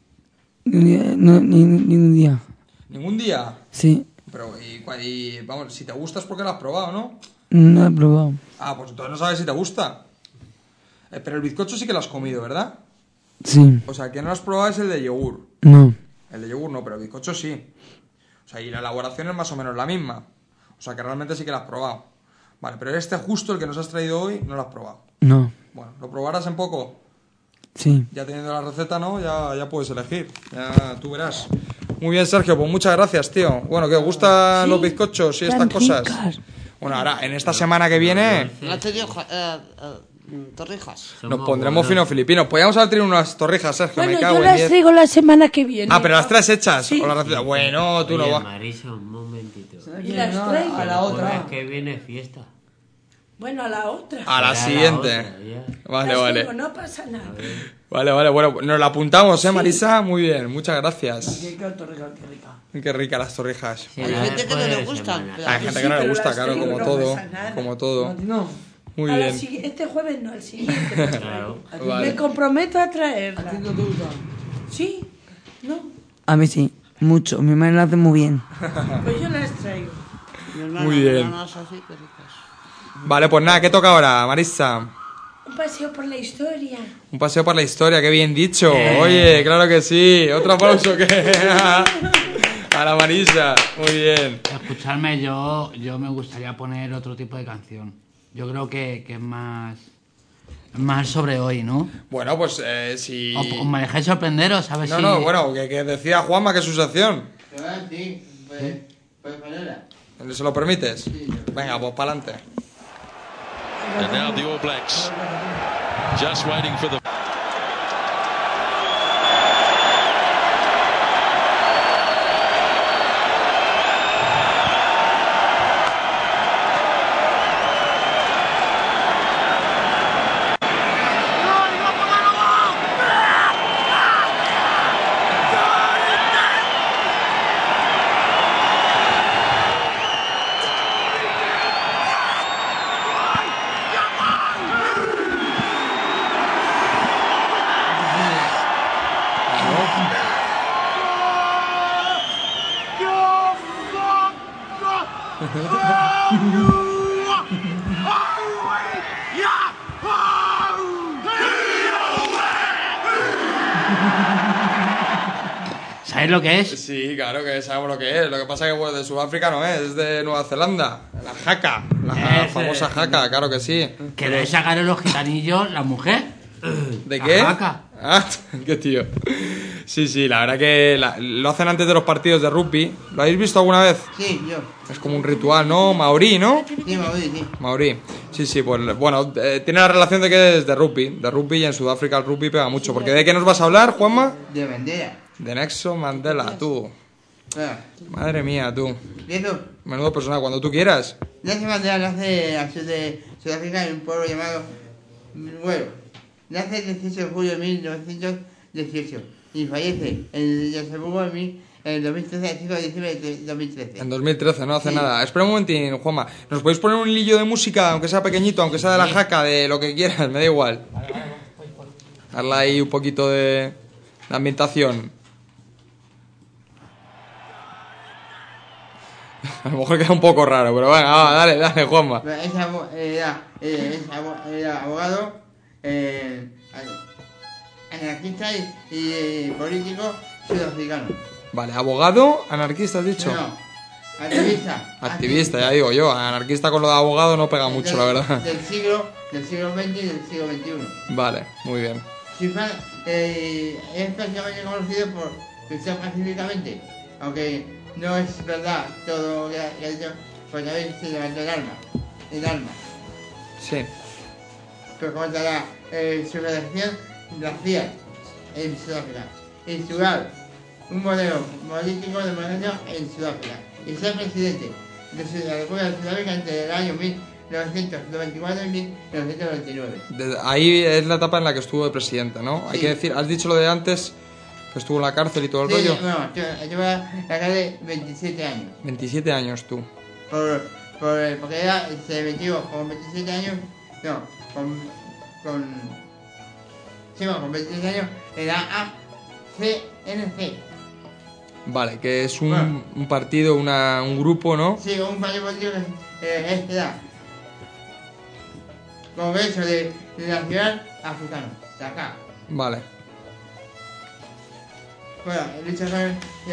Speaker 5: Ningún día.
Speaker 6: ¿Ningún día?
Speaker 5: Sí.
Speaker 6: Pero, y vamos, si te gusta es porque lo has probado, ¿no?
Speaker 5: No he probado.
Speaker 6: Ah, pues entonces no sabes si te gusta. Pero el bizcocho sí que lo has comido, ¿verdad?
Speaker 5: Sí.
Speaker 6: O sea, que no lo has probado es el de yogur.
Speaker 5: No.
Speaker 6: El de yogur no, pero el bizcocho sí. O sea, y la elaboración es más o menos la misma. O sea, que realmente sí que lo has probado. Vale, pero este justo, el que nos has traído hoy, no lo has probado.
Speaker 5: No.
Speaker 6: Bueno, ¿lo probarás en poco?
Speaker 5: Sí.
Speaker 6: Ya teniendo la receta, ¿no? Ya puedes elegir. Ya tú verás. Muy bien, Sergio, pues muchas gracias, tío. Bueno, ¿que os gustan los bizcochos y estas cosas? Bueno, ahora, en esta semana que viene...
Speaker 7: Torrijas.
Speaker 6: Nos pondremos fino filipinos. Podríamos haber traído unas torrijas, Sergio,
Speaker 2: Bueno,
Speaker 6: me cago
Speaker 2: yo
Speaker 6: en
Speaker 2: las
Speaker 6: 10.
Speaker 2: traigo la semana que viene.
Speaker 6: Ah, pero las traes hechas.
Speaker 2: Sí.
Speaker 6: O la receta. Bueno, tú no vas.
Speaker 4: Marisa, un momentito.
Speaker 2: Y las traigo.
Speaker 11: A la otra.
Speaker 4: Es que viene fiesta.
Speaker 2: Bueno, a la otra.
Speaker 6: A la siguiente. Vale,
Speaker 2: Las
Speaker 6: vale.
Speaker 2: traigo, no pasa nada.
Speaker 6: Vale, bueno, nos la apuntamos, Marisa. Muy bien, muchas gracias.
Speaker 11: Qué torrijas, qué rica.
Speaker 6: Qué ricas las torrijas.
Speaker 7: Hay gente que no le gusta.
Speaker 6: Hay gente que no le gusta, claro, como todo. Como todo. Muy bien.
Speaker 2: Este jueves no, al siguiente.
Speaker 4: Claro.
Speaker 6: Vale.
Speaker 2: Me comprometo a traerla.
Speaker 11: ¿No te gusta?
Speaker 2: ¿Sí? ¿No?
Speaker 5: A mí sí, mucho. Mi madre lo hace muy bien.
Speaker 2: Pues yo las traigo.
Speaker 6: Muy bien. Vale, pues nada, ¿qué toca ahora, Marisa?
Speaker 2: Un paseo por la historia.
Speaker 6: Un paseo por la historia, qué bien dicho. Oye, claro que sí. Otro aplauso que... a la Marisa. Muy bien.
Speaker 3: Escuchadme, yo me gustaría poner otro tipo de canción. Yo creo que es más sobre hoy, ¿no?
Speaker 6: Bueno, pues si...
Speaker 3: O me dejáis sorprenderos, a ver si...
Speaker 6: No, bueno, que decía Juanma que es su sección.
Speaker 11: Sí, pues ponerla.
Speaker 6: ¿Se lo permites? Venga, pues para adelante.
Speaker 13: And now the All Blacks just waiting for the...
Speaker 3: ¿Sabéis lo que es?
Speaker 6: Sí, claro que sabemos lo que es. Lo que pasa es que de Sudáfrica no es de Nueva Zelanda. La jaca, la famosa jaca, claro que sí.
Speaker 3: Que le sacaron los gitanillos la mujer.
Speaker 6: ¿De
Speaker 3: La
Speaker 6: qué?
Speaker 3: jaca.
Speaker 6: Ah, qué tío. Sí, la verdad que lo hacen antes de los partidos de rugby. ¿Lo habéis visto alguna vez?
Speaker 11: Sí, yo.
Speaker 6: Es como un ritual, ¿no? Maorí, ¿no?
Speaker 11: Sí, Maorí, sí.
Speaker 6: Maorí. Sí, pues bueno, tiene la relación de que es de rugby y en Sudáfrica el rugby pega mucho. Porque ¿de qué nos vas a hablar, Juanma?
Speaker 11: De Mandela.
Speaker 6: De Nelson Mandela, tú.
Speaker 11: Ah.
Speaker 6: Madre mía, tú.
Speaker 11: ¿Y eso?
Speaker 6: Menudo personaje, cuando tú quieras.
Speaker 11: Nelson Mandela nace al sur de Sudáfrica en un pueblo llamado Bueno. Nace el 18 de julio de 1918 y fallece en Johannesburgo en el 2013, el 5 de diciembre de 2013.
Speaker 6: En 2013, no hace nada. Espera un momentín, Juanma. ¿Nos podéis poner un hilillo de música, aunque sea pequeñito, aunque sea de la jaca, de lo que quieras? Me da igual. Hazle ahí un poquito de ambientación. A lo mejor queda un poco raro, pero venga, dale, Juanma.
Speaker 11: Era abogado, anarquista y político sudafricano.
Speaker 6: Vale, abogado, anarquista, has dicho.
Speaker 11: No, activista.
Speaker 6: Activista, ya digo yo. Anarquista con lo de abogado no pega mucho, la verdad.
Speaker 11: Del siglo XX y del siglo XXI.
Speaker 6: Vale, muy bien.
Speaker 11: Es prácticamente conocido por pensar pacíficamente, aunque no es verdad todo lo que ha dicho, pues también se levantó el arma.
Speaker 6: Sí.
Speaker 11: Pero comentará su redacción racial en Sudáfrica, instaurar un modelo político democrático en Sudáfrica y ser presidente de la República de Sudáfrica entre el año 1994 y 1999.
Speaker 6: Ahí es la etapa en la que estuvo de presidente, ¿no? Sí. Hay que decir, has dicho lo de antes, que estuvo en la cárcel y todo el rollo.
Speaker 11: No, llevo en la cárcel 27 años.
Speaker 6: 27 años tú.
Speaker 11: Porque se metió con 27 años, no, con 27 años en la ANC.
Speaker 6: Vale, que es un partido, un grupo, ¿no?
Speaker 11: Sí, un partido político que es Congreso de Nacional Africano, de acá.
Speaker 6: Vale.
Speaker 11: Bueno, lucha con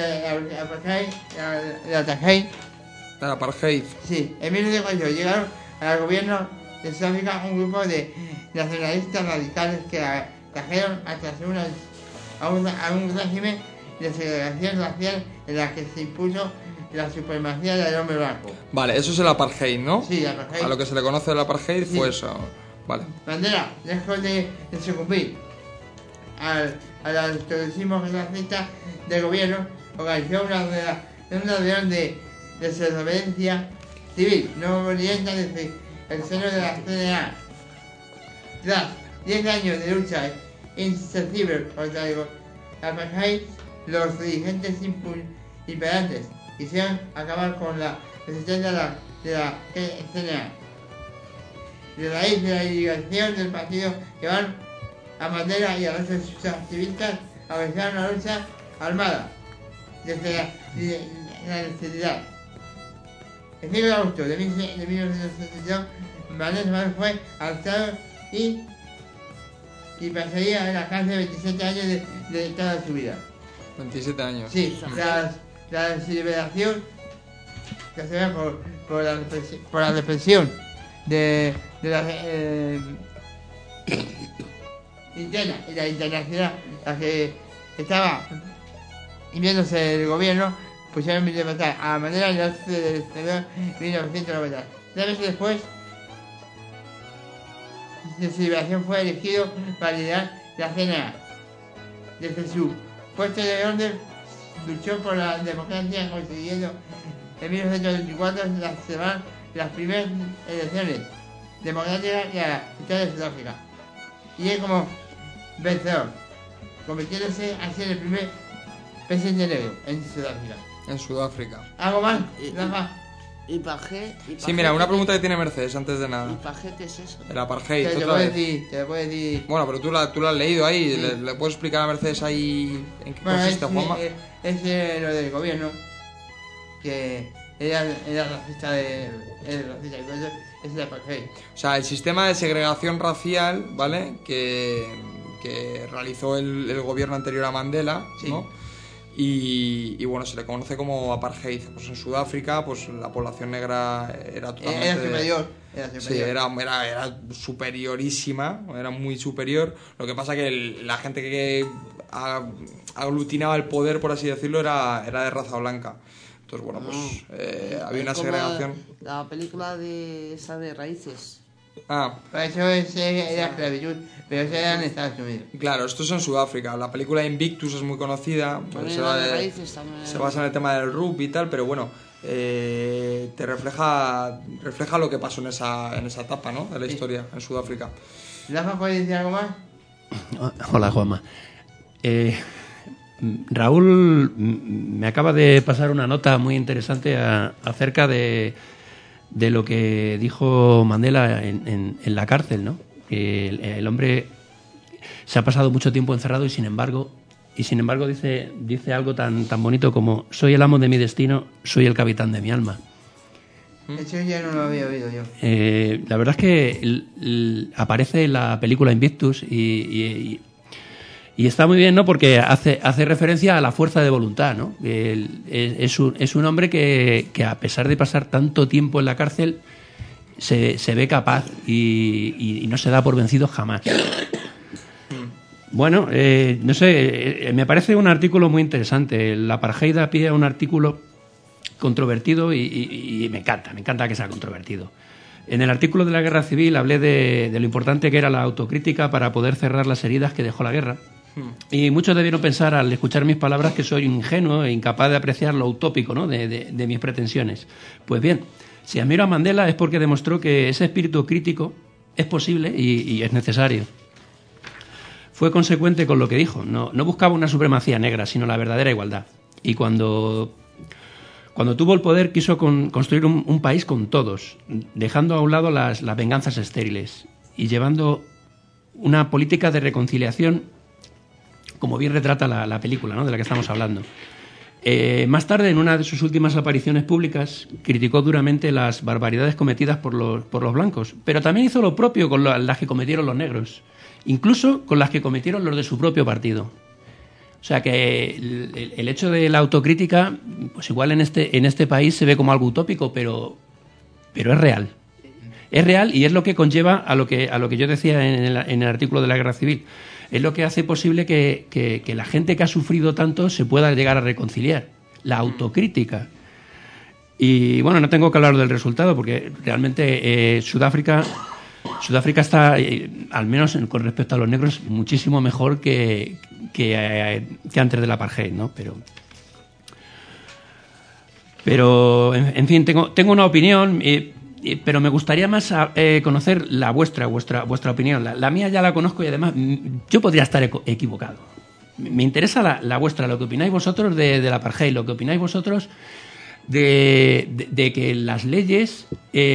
Speaker 11: el apartheid.
Speaker 6: El apartheid.
Speaker 11: Sí, en 1948 llegaron al gobierno de Sudáfrica un grupo de nacionalistas radicales que trajeron a un régimen de segregación racial en la que se impuso la supremacía del hombre blanco.
Speaker 6: Vale, eso es el apartheid, ¿no?
Speaker 11: Sí, el apartheid.
Speaker 6: A lo que se le conoce el apartheid
Speaker 11: Sí.
Speaker 6: fue eso. Vale.
Speaker 11: Mandela, lejos de sucumbir al autoritarismo racista del gobierno, organizó una reunión de desobediencia civil no violenta desde el seno de la CNA. Tras 10 años de lucha insensible contra el apartheid, los dirigentes imperantes quisieron acabar con la resistencia de la CNA. De raíz de la liberación del partido llevaron a Mandela y a los activistas a realizar una lucha armada desde la necesidad. El 5 de agosto de 1962, Mandela fue arrestado y pasaría en la cárcel 27 años de toda su vida.
Speaker 6: 27 años.
Speaker 11: Sí, la liberación que se ve por la represión de la interna y la internacional, la que estaba viéndose el gobierno, pusieron de matar a Mandela el 11 de febrero de 1990. 3 meses después, su liberación fue elegido para liderar la CNA. Desde su puesto de orden, luchó por la democracia, consiguiendo en 1924 las primeras elecciones democráticas de la historia de Sudáfrica. Y él como vencedor, convirtiéndose así en el primer presidente negro en Sudáfrica.
Speaker 6: En Sudáfrica.
Speaker 11: ¿Algo más?
Speaker 7: ¿Y Pagé?
Speaker 6: Sí, mira, una pregunta que tiene Mercedes antes de nada.
Speaker 7: ¿Y Pagé qué es eso?
Speaker 6: El apartheid.
Speaker 11: Te lo puedo decir.
Speaker 6: Bueno, pero tú lo has leído ahí. Sí. ¿Le puedes explicar a Mercedes ahí en qué consiste, Juanma?
Speaker 11: Es lo del gobierno, que era racista es el apartheid.
Speaker 6: O sea, el sistema de segregación racial, ¿vale? Que realizó el gobierno anterior a Mandela, sí. ¿no? Y bueno, se le conoce como apartheid. Pues en Sudáfrica, pues la población negra era totalmente...
Speaker 11: Era superior.
Speaker 6: Sí, era superiorísima, era muy superior. Lo que pasa que la gente que aglutinaba el poder, por así decirlo, era de raza blanca. Entonces, bueno, pues había una segregación.
Speaker 7: La película de esa de Raíces.
Speaker 11: Para eso era esclavitud, pero eso era en Estados Unidos.
Speaker 6: Claro, esto es en Sudáfrica. La película Invictus es muy conocida. Se basa en el tema del rugby y tal, pero bueno, te refleja lo que pasó en esa etapa, ¿no? De la historia en Sudáfrica.
Speaker 11: ¿Rafa, puedes decir algo más?
Speaker 8: Hola, Juanma. Raúl me acaba de pasar una nota muy interesante acerca de lo que dijo Mandela en la cárcel, ¿no? Que el hombre se ha pasado mucho tiempo encerrado y sin embargo dice algo tan bonito como: soy el amo de mi destino, soy el capitán de mi alma.
Speaker 11: Eso ya no lo había oído yo.
Speaker 8: La verdad es que aparece en la película Invictus y está muy bien, ¿no? Porque hace referencia a la fuerza de voluntad, ¿no? Es un hombre que a pesar de pasar tanto tiempo en la cárcel se ve capaz y no se da por vencido jamás. Bueno, no sé, me parece un artículo muy interesante. El apartheid da pie a un artículo controvertido y me encanta que sea controvertido. En el artículo de la guerra civil hablé de lo importante que era la autocrítica para poder cerrar las heridas que dejó la guerra. Y muchos debieron pensar al escuchar mis palabras que soy ingenuo e incapaz de apreciar lo utópico, ¿no? de mis pretensiones. Pues bien, si admiro a Mandela es porque demostró que ese espíritu crítico es posible y es necesario. Fue consecuente con lo que dijo. No buscaba una supremacía negra, sino la verdadera igualdad. Y cuando tuvo el poder quiso construir un país con todos, dejando a un lado las venganzas estériles y llevando una política de reconciliación, como bien retrata la película, ¿no? De la que estamos hablando. Más tarde, en una de sus últimas apariciones públicas, criticó duramente las barbaridades cometidas por los blancos, pero también hizo lo propio con las que cometieron los negros, incluso con las que cometieron los de su propio partido. O sea que el hecho de la autocrítica, pues igual en este país se ve como algo utópico, pero es real. Es real y es lo que conlleva a lo que yo decía en el artículo de la guerra civil. es lo que hace posible que la gente que ha sufrido tanto se pueda llegar a reconciliar. La autocrítica. Y bueno, no tengo que hablar del resultado porque realmente Sudáfrica está, al menos con respecto a los negros, muchísimo mejor que antes del apartheid, ¿no? Pero en fin, tengo una opinión, pero me gustaría más conocer la vuestra opinión. La mía ya la conozco y además yo podría estar equivocado. Me interesa la vuestra, lo que opináis vosotros del apartheid, lo que opináis vosotros de que las leyes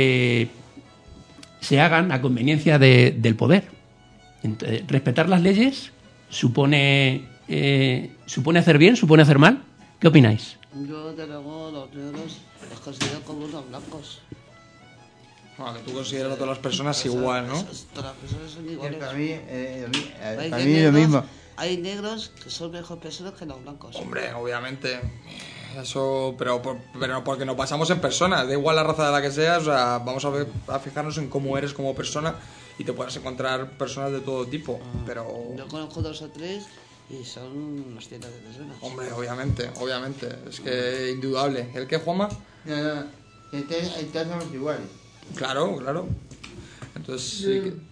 Speaker 8: se hagan a conveniencia del poder. Entonces, respetar las leyes supone hacer bien, supone hacer mal. ¿Qué opináis?
Speaker 7: Yo, de luego, los negros los considero como unos blancos.
Speaker 6: Bueno, que tú consideras a todas las personas igual, ¿no?
Speaker 7: Todas las personas son iguales.
Speaker 11: Para mí es lo mismo.
Speaker 7: Hay negros que son mejor personas que los blancos.
Speaker 6: Hombre, obviamente. Eso, pero porque nos basamos en personas, da igual la raza de la que seas, o sea, vamos a fijarnos en cómo eres como persona y te puedes encontrar personas de todo tipo, pero...
Speaker 7: Yo conozco 2 o 3 y son unas cientos de personas.
Speaker 6: Hombre, obviamente, es que indudable. ¿El qué, Juanma?
Speaker 11: No, entonces somos iguales.
Speaker 6: Claro. Entonces sí que...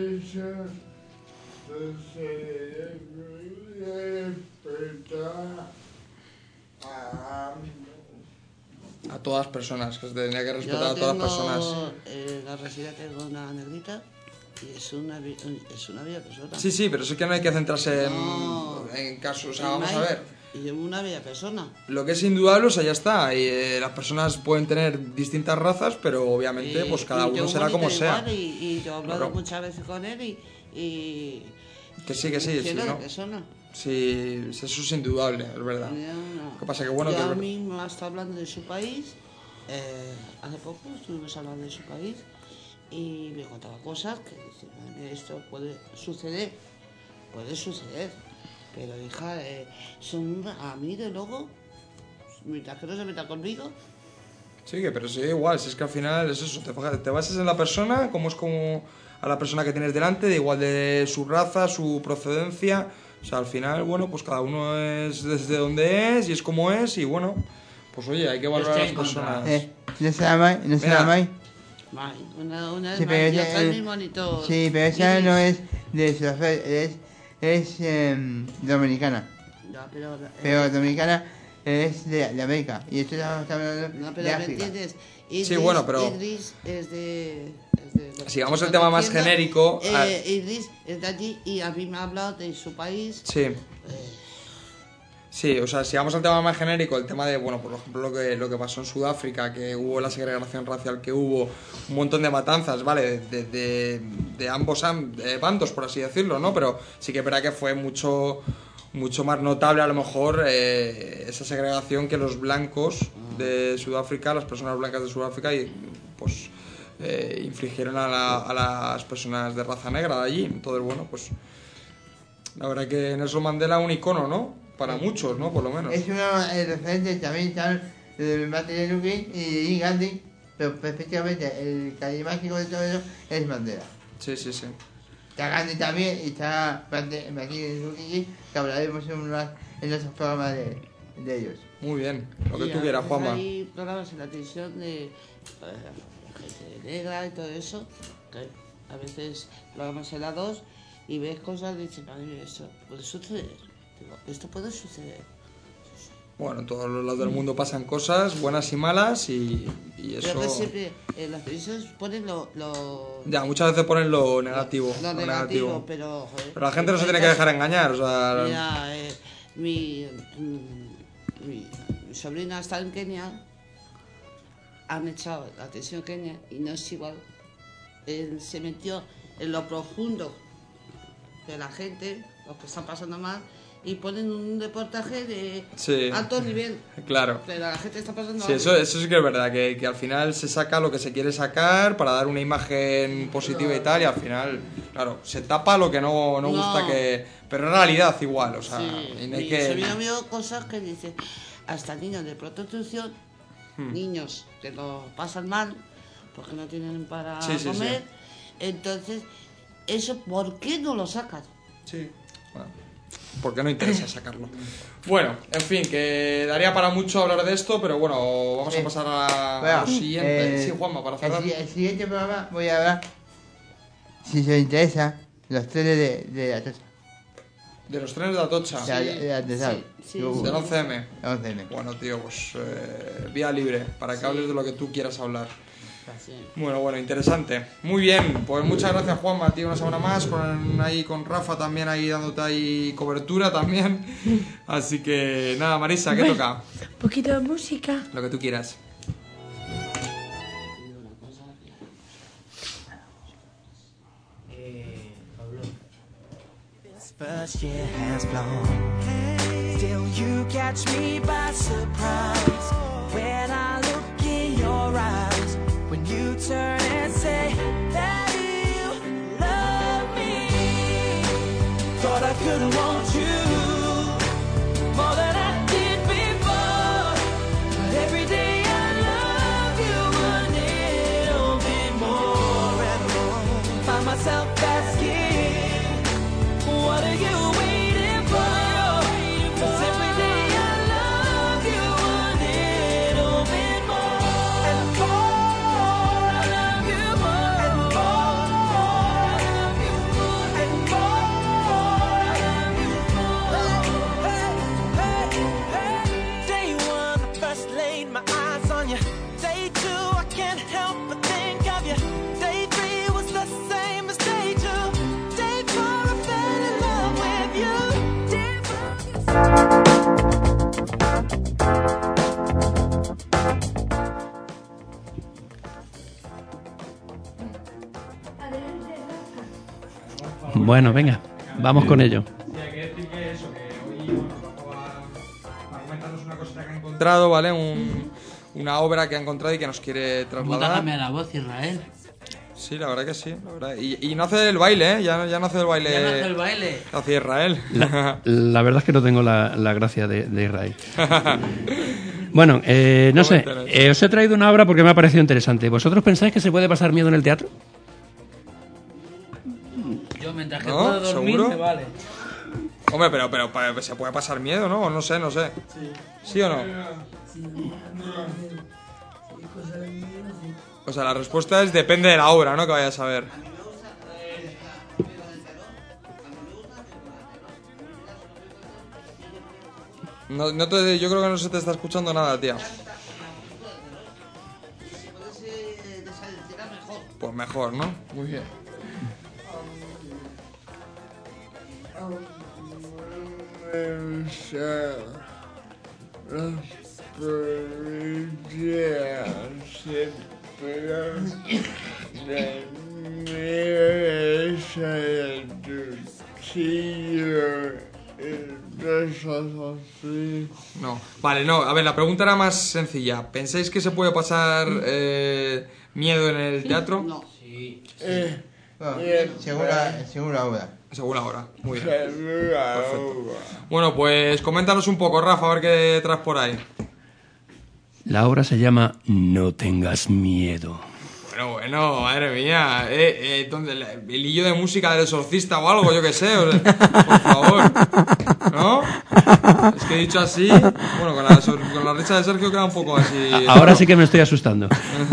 Speaker 6: A todas las personas, que se tenía que respetar a todas las personas.
Speaker 7: En la residencia tengo una negrita y es una bella persona.
Speaker 6: Sí, pero eso es que no hay que centrarse en casos, o sea, vamos a ver.
Speaker 7: Y es una bella persona.
Speaker 6: Lo que es indudable, o sea, ya está. Y, las personas pueden tener distintas razas, pero obviamente pues cada uno será como sea.
Speaker 7: Y yo he hablado muchas veces con él y
Speaker 6: que sí, sí, ¿no?
Speaker 7: Persona.
Speaker 6: Sí, eso es indudable, es verdad.
Speaker 7: No.
Speaker 6: ¿Qué pasa? Que bueno,
Speaker 7: a mí me está hablando de su país. Hace poco estuvimos hablando de su país y me contaba cosas que dice, esto puede suceder. Pero hija, son a mí de luego, mientras que no se meta conmigo.
Speaker 6: Sí, pero sí, igual, si es que al final es eso, te basas en la persona, como es como a la persona que tienes delante, de igual de su raza, su procedencia. O sea, al final, bueno, pues cada uno es desde donde es y es como es y bueno, pues oye, hay que valorar a las personas.
Speaker 11: ¿No se llama Mai?
Speaker 7: Una
Speaker 11: sí,
Speaker 7: pero esa es mi monitor.
Speaker 11: Sí, pero esa no es de Sudáfrica, es dominicana.
Speaker 7: No,
Speaker 11: pero dominicana es de América y esto estamos hablando de África.
Speaker 7: ¿Me entiendes? Idris,
Speaker 6: sí, bueno, pero...
Speaker 7: Idris es de
Speaker 6: si vamos al tema más genérico...
Speaker 7: Idris es de allí y a mí me ha hablado de su país.
Speaker 6: Sí. Sí, o sea, si vamos al tema más genérico, el tema de, bueno, por ejemplo, lo que pasó en Sudáfrica, que hubo la segregación racial que hubo, un montón de matanzas, ¿vale? De ambos bandos, por así decirlo, ¿no? Pero sí que es verdad que fue mucho más notable, a lo mejor, esa segregación que los blancos de Sudáfrica, las personas blancas de Sudáfrica, y pues infligieron a las personas de raza negra de allí. Entonces, bueno, pues la verdad que Nelson Mandela es un icono, ¿no? Para muchos, ¿no? Por lo menos.
Speaker 11: Es una referente también están de Martin Luther King y Gandhi, pero efectivamente el carismático de todo eso es Mandela.
Speaker 6: Sí.
Speaker 11: Está Gandhi también y está Martin Luther King, que hablaremos en nuestros programas de ellos.
Speaker 6: Muy bien, lo que tú quieras, Juanma.
Speaker 7: Hay programas en la televisión de gente negra y todo eso, que a veces programas en la 2 y ves cosas y dices, madre mía, esto puede suceder. Esto puede suceder.
Speaker 6: Bueno, en todos los lados del mundo pasan cosas buenas y malas y eso...
Speaker 7: Pero que siempre en las televisiones ponen lo...
Speaker 6: Ya, muchas veces ponen lo negativo.
Speaker 7: Lo negativo, pero... Joder,
Speaker 6: pero la gente no se tiene que dejar engañar, o sea...
Speaker 7: Mira, mi sobrina está en Kenia, han echado la atención a Kenia y no es igual. Él se metió en lo profundo de la gente, los que están pasando mal, y ponen un reportaje de alto nivel.
Speaker 6: Claro.
Speaker 7: Pero la gente está pasando
Speaker 6: mal. Eso sí que es verdad, que al final se saca lo que se quiere sacar para dar una imagen positiva y tal, y al final, claro, se tapa lo que no gusta que... Pero en realidad igual, o sea...
Speaker 7: Sí,
Speaker 6: no hay que...
Speaker 7: sobrino mío cosas que dice, hasta niños de prostitución, niños que lo pasan mal, porque no tienen para comer, entonces, eso, ¿por qué no lo sacan?
Speaker 6: Sí. Bueno, porque no interesa sacarlo. Bueno, en fin, que daría para mucho hablar de esto, pero bueno, vamos a pasar a lo siguiente. Sí, Juanma, para cerrar.
Speaker 11: El siguiente programa voy a hablar, si os interesa, los trenes de Atocha.
Speaker 6: ¿De los trenes de Atocha?
Speaker 11: Sí. Del
Speaker 6: 11M.
Speaker 11: 11M.
Speaker 6: Bueno, tío, pues vía libre, para que hables de lo que tú quieras hablar. Bueno, interesante. Muy bien, pues muchas gracias, Juanma, tío, una semana más, con Rafa también ahí dándote ahí cobertura también. Así que nada, Marisa, ¿qué toca?
Speaker 2: Un poquito de música.
Speaker 6: Lo que tú quieras.
Speaker 10: First year has flown. Still you catch me by surprise when I look in your eyes. When you turn and say that you love me. Thought I couldn't want you more than I did before. But every day I love you a little bit more and more. Find myself asking, what are you waiting for? 'Cause every day I love you a little bit more and more. I love you more and more. I love you more and more. I love you more. Hey, hey, hey. Day one, I first laid my eyes on you. Day two, I can't help but think of you. Day three was the same as day two. Day four, I fell in love with you. Day
Speaker 8: Bueno, venga, vamos con ello.
Speaker 6: Sí, hay que decir que eso, que hoy va a comentarnos una cosita que ha encontrado, ¿vale? Una obra que ha encontrado y que nos quiere trasladar.
Speaker 3: Cámbiame la voz, Israel.
Speaker 6: Sí, la verdad que sí, la verdad. Y no hace el baile, ¿eh? Ya no hace el baile.
Speaker 3: Ya no hace el baile.
Speaker 6: Hacia Israel.
Speaker 8: La verdad es que no tengo la gracia de Israel. Bueno, no sé, os he traído una obra porque me ha parecido interesante. ¿Vosotros pensáis que se puede pasar miedo en el teatro?
Speaker 3: Yo mientras que puedo dormir,
Speaker 6: ¿seguro?
Speaker 3: me vale.
Speaker 6: Hombre, pero se puede pasar miedo, ¿no? No sé. ¿Sí o no? O sea, la respuesta es depende de la obra, ¿no? Que vayas a ver. Yo creo que no se te está escuchando nada, tía. Pues mejor, ¿no? Muy bien. No, vale, no, a ver, la pregunta era más sencilla. ¿Pensáis que se puede pasar miedo en el teatro?
Speaker 11: No. Sí. Según la obra.
Speaker 6: Según la hora, muy bien. Perfecto. Bueno, pues coméntanos un poco, Rafa, a ver qué traes por ahí.
Speaker 8: La obra se llama No tengas miedo.
Speaker 6: Bueno, madre mía. ¿Dónde, el hilillo de música del exorcista o algo, yo qué sé? O sea, por favor. ¿No? Es que he dicho así. Bueno, con la risa de Sergio queda un poco así.
Speaker 8: Ahora sí que me estoy asustando.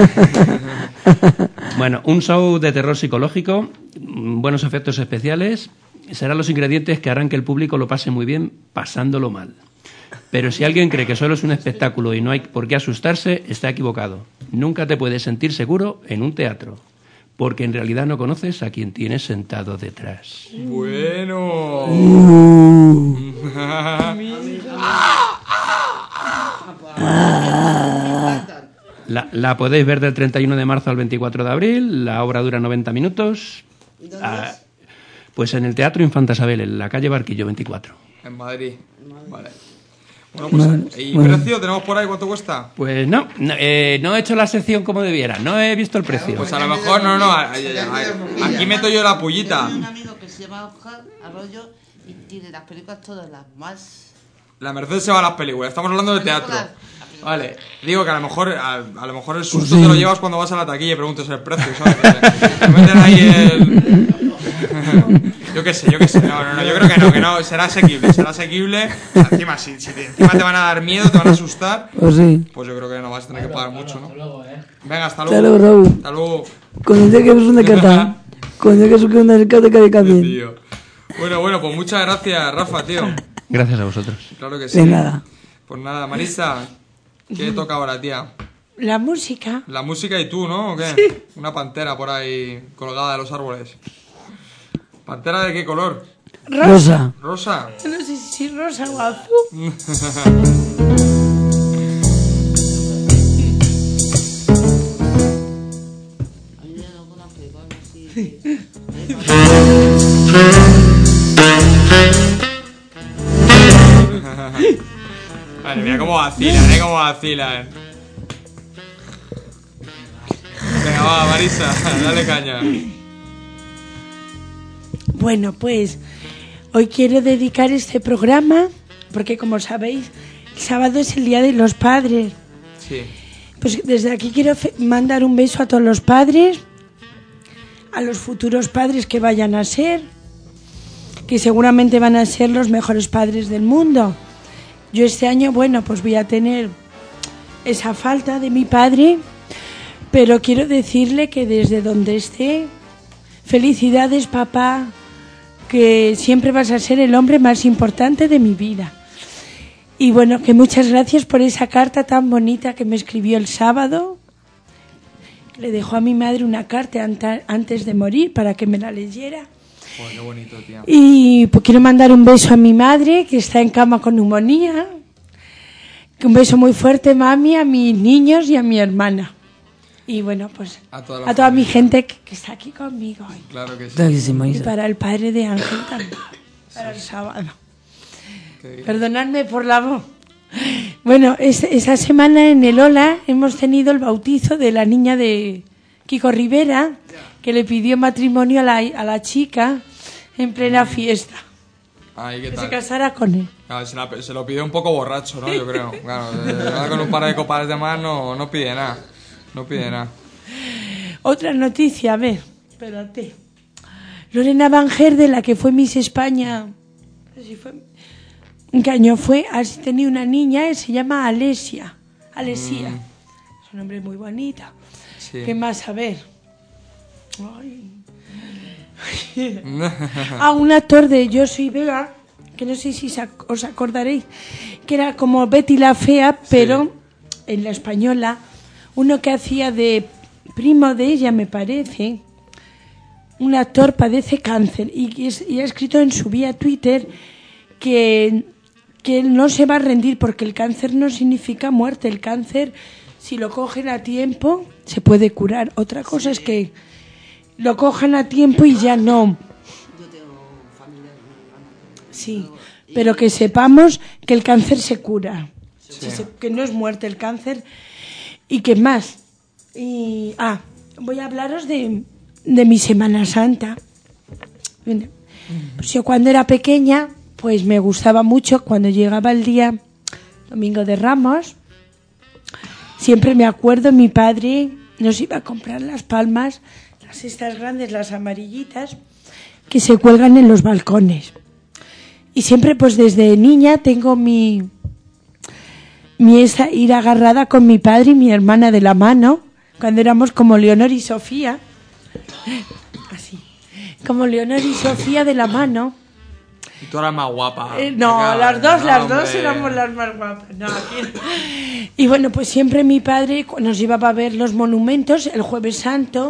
Speaker 8: Bueno, un show de terror psicológico, buenos efectos especiales, serán los ingredientes que harán que el público lo pase muy bien pasándolo mal. Pero si alguien cree que solo es un espectáculo y no hay por qué asustarse, está equivocado. Nunca te puedes sentir seguro en un teatro, porque en realidad no conoces a quien tienes sentado detrás.
Speaker 6: Bueno.
Speaker 8: La podéis ver del 31 de marzo al 24 de abril. La obra dura 90 minutos.
Speaker 7: ¿Y dónde es?
Speaker 8: Pues en el Teatro Infanta Isabel, en la calle Barquillo 24.
Speaker 6: En Madrid. Vale. Bueno, pues, ¿y precio tenemos por ahí? ¿Cuánto cuesta?
Speaker 8: Pues no he hecho la sección como debiera, no he visto el precio.
Speaker 6: Pues a lo mejor, aquí meto yo la pullita.
Speaker 7: Tengo un amigo que se llama Oscar Arroyo y tiene las películas todas las más...
Speaker 6: La Merced se va a las películas, estamos hablando de teatro. Vale, digo que a lo mejor el susto te lo llevas cuando vas a la taquilla y preguntas el precio, ¿sabes? Te meten ahí Yo qué sé. No, yo creo que no. Será asequible. Encima, si encima te van a dar miedo, te van a asustar.
Speaker 5: Pues sí.
Speaker 6: Pues yo creo que no vas a tener que pagar mucho, ¿no? Venga, hasta
Speaker 5: Hasta
Speaker 6: luego.
Speaker 5: luego, Raúl.
Speaker 6: Hasta luego.
Speaker 5: Con el día que es una carta. Con el día que es una carta que cambie.
Speaker 6: Bueno, pues muchas gracias, Rafa, tío.
Speaker 8: Gracias a vosotros.
Speaker 6: Claro que sí.
Speaker 5: De nada.
Speaker 6: Pues nada, Marisa, ¿qué toca ahora, tía?
Speaker 2: La música.
Speaker 6: La música y tú, ¿no? ¿O qué?
Speaker 2: Sí.
Speaker 6: Una pantera por ahí colgada de los árboles. ¿Pantera de qué color?
Speaker 5: Rosa.
Speaker 6: ¿Rosa?
Speaker 2: No sé si rosa o azul.
Speaker 6: Madre mía, cómo vacilan. Venga, va, Marisa, dale caña.
Speaker 2: Bueno, pues hoy quiero dedicar este programa, porque como sabéis, el sábado es el Día de los Padres.
Speaker 6: Sí.
Speaker 2: Pues desde aquí quiero mandar un beso a todos los padres, a los futuros padres que vayan a ser, que seguramente van a ser los mejores padres del mundo. Yo este año, bueno, pues voy a tener esa falta de mi padre, pero quiero decirle que desde donde esté, felicidades, papá, que siempre vas a ser el hombre más importante de mi vida. Y bueno, que muchas gracias por esa carta tan bonita que me escribió el sábado. Le dejó a mi madre una carta antes de morir para que me la leyera.
Speaker 6: Oh, qué bonito, tía.
Speaker 2: Y pues quiero mandar un beso a mi madre, que está en cama con neumonía. Un beso muy fuerte, mami, a mis niños y a mi hermana. Y bueno, pues a toda mi gente que está aquí conmigo hoy.
Speaker 6: Claro que sí.
Speaker 5: Clarísimo,
Speaker 2: Y
Speaker 5: Isa.
Speaker 2: para el padre de Ángel también, para el sábado. Perdonadme por la voz. Bueno, esa semana en el Ola hemos tenido el bautizo de la niña de Kiko Rivera, que le pidió matrimonio a la chica en plena fiesta.
Speaker 6: Ay, ¿qué
Speaker 2: Que
Speaker 6: tal?
Speaker 2: se casara con él.
Speaker 6: Claro, se lo pidió un poco borracho, ¿no? Yo creo. Claro, ahora con un par de copas de más no pide nada. No pide nada.
Speaker 2: Otra noticia, a ver, espérate. Lorena Banger, de la que fue Miss España, no sé si fue, ¿en qué año fue? Ha tenido una niña, se llama Alesia. Es un nombre muy bonito.
Speaker 6: Sí.
Speaker 2: ¿Qué más? A ver. Ay. Un actor de Yo Soy Vega, que no sé si os acordaréis, que era como Betty la Fea, pero en la española, uno que hacía de primo de ella, me parece. Un actor padece cáncer y ha escrito en su vía Twitter que él no se va a rendir porque el cáncer no significa muerte. El cáncer, si lo cogen a tiempo, se puede curar. Otra cosa es que lo cojan a tiempo y ya no. Sí, pero que sepamos que el cáncer se cura.
Speaker 6: Sí.
Speaker 2: Que no es muerte el cáncer. ¿Y qué más? Voy a hablaros de mi Semana Santa. Pues yo cuando era pequeña, pues me gustaba mucho cuando llegaba el día Domingo de Ramos. Siempre me acuerdo, mi padre nos iba a comprar las palmas, las estas grandes, las amarillitas, que se cuelgan en los balcones. Y siempre, pues desde niña, tengo mi ir agarrada con mi padre y mi hermana de la mano, cuando éramos como Leonor y Sofía. Así. Como Leonor y Sofía de la mano.
Speaker 6: Y tú eras más guapa.
Speaker 2: No,
Speaker 6: Venga,
Speaker 2: las dos
Speaker 6: hombre.
Speaker 2: éramos las más guapas. No, aquí. Y bueno, pues siempre mi padre nos llevaba a ver los monumentos el Jueves Santo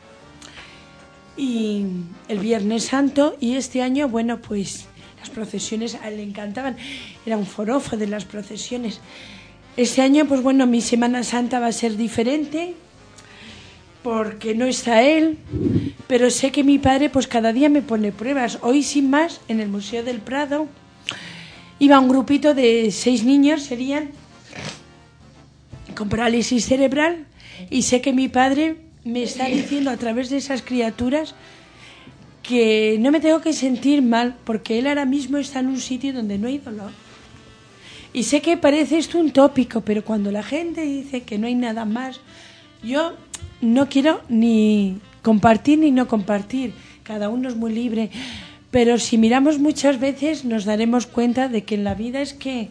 Speaker 2: y el Viernes Santo. Y este año, bueno, pues las procesiones a él le encantaban. Era un forofo de las procesiones. Este año, pues bueno, mi Semana Santa va a ser diferente porque no está él, pero sé que mi padre pues cada día me pone pruebas. Hoy, sin más, en el Museo del Prado iba un grupito de 6 niños, serían, con parálisis cerebral, y sé que mi padre me está diciendo a través de esas criaturas que no me tengo que sentir mal porque él ahora mismo está en un sitio donde no hay dolor. Y sé que parece esto un tópico, pero cuando la gente dice que no hay nada más, yo no quiero ni compartir ni no compartir. cada uno es muy libre, pero si miramos muchas veces nos daremos cuenta de que en la vida es que...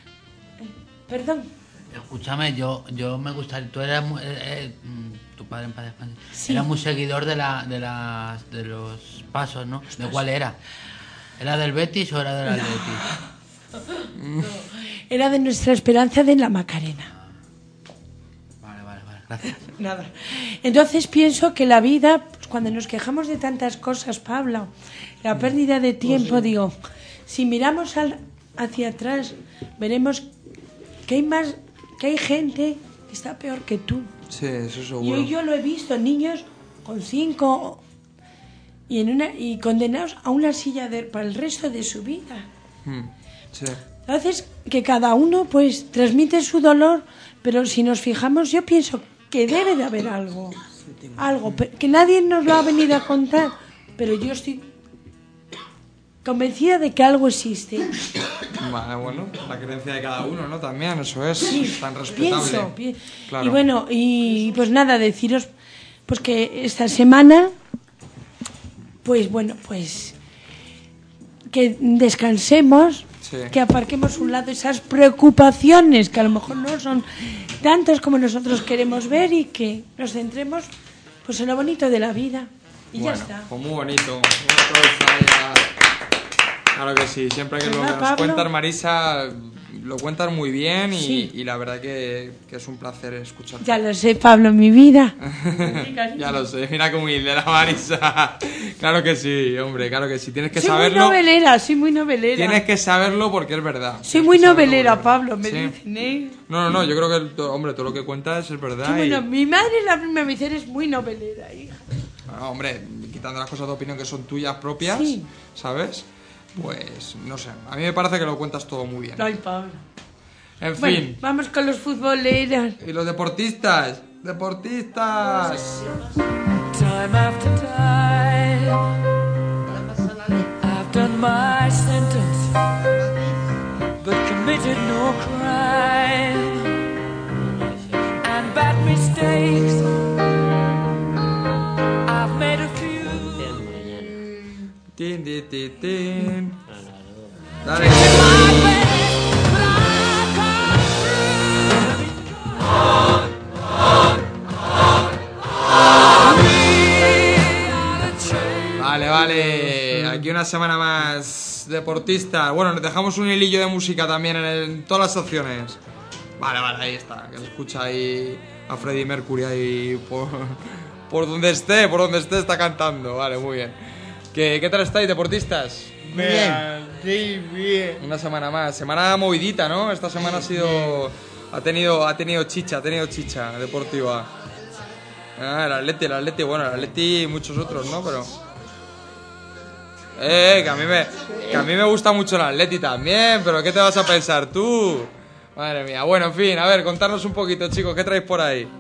Speaker 2: Perdón.
Speaker 3: Escúchame, yo me gustaría... Tú eras tu padre en paz descanse,
Speaker 2: sí.
Speaker 3: Era muy seguidor de los pasos, ¿no? ¿De cuál era? ¿Era del Betis o era del Atleti?
Speaker 2: No, era de Nuestra Esperanza de la Macarena.
Speaker 3: Vale, gracias.
Speaker 2: Nada. Entonces pienso que la vida, pues, cuando nos quejamos de tantas cosas, Pablo, la pérdida de tiempo, pues sí. Digo, si miramos hacia atrás, veremos que hay gente que está peor que tú.
Speaker 6: Sí, eso seguro.
Speaker 2: Yo lo he visto, niños con 5 y condenados a una silla para el resto de su vida.
Speaker 6: Sí.
Speaker 2: Entonces, que cada uno pues transmite su dolor, pero si nos fijamos, yo pienso que debe de haber algo, que nadie nos lo ha venido a contar, pero yo estoy convencida de que algo existe.
Speaker 6: Vale, bueno, la creencia de cada uno, ¿no? También, eso es tan respetable. Claro.
Speaker 2: Y bueno, y pues nada, deciros pues que esta semana, pues bueno, pues que descansemos, sí. Que aparquemos a un lado esas preocupaciones que a lo mejor no son tantas como nosotros queremos ver y que nos centremos pues en lo bonito de la vida. Y bueno, ya está.
Speaker 6: Pues muy bonito. Un aplauso ahí. Claro que sí, siempre que lo que nos cuentas, Marisa, lo cuentas muy bien y la verdad que es un placer escucharte.
Speaker 2: Ya lo sé, Pablo, mi vida.
Speaker 6: Ya lo sé, mira cómo humilde la Marisa. Claro que sí, hombre, claro que sí. Tienes que saberlo.
Speaker 2: Soy muy novelera.
Speaker 6: Tienes que saberlo porque es verdad.
Speaker 2: Soy muy novelera, Pablo, me dicen, ¿eh?
Speaker 6: No, yo creo que, hombre, todo lo que cuentas es verdad.
Speaker 2: Mi madre me dice, eres muy novelera, hija.
Speaker 6: No, hombre, quitando las cosas de opinión que son tuyas propias, sí. ¿Sabes? Pues, no sé, a mí me parece que lo cuentas todo muy bien.
Speaker 2: Ay, Pablo.
Speaker 6: En fin.
Speaker 2: Vamos con los futboleros.
Speaker 6: Y los deportistas. ¡Deportistas!
Speaker 10: Time after time, I've done my sentence, but committed no crime. And bad mistakes, I've made a few.
Speaker 6: Tin. Dale. Vale. Aquí una semana más deportista. Bueno, nos dejamos un hilillo de música también en todas las opciones. Vale, ahí está. Que se escucha ahí a Freddie Mercury ahí por donde esté está cantando. Vale, muy bien. ¿Qué tal estáis, deportistas?
Speaker 12: Bien. Sí, bien.
Speaker 6: Una semana más. Semana movidita, ¿no? Esta semana ha tenido chicha deportiva. El Atleti, bueno, el Atleti y muchos otros, ¿no? Pero... que a mí me gusta mucho el Atleti también, pero ¿qué te vas a pensar tú? Madre mía. Bueno, en fin, a ver, contarnos un poquito, chicos, ¿qué traéis por ahí?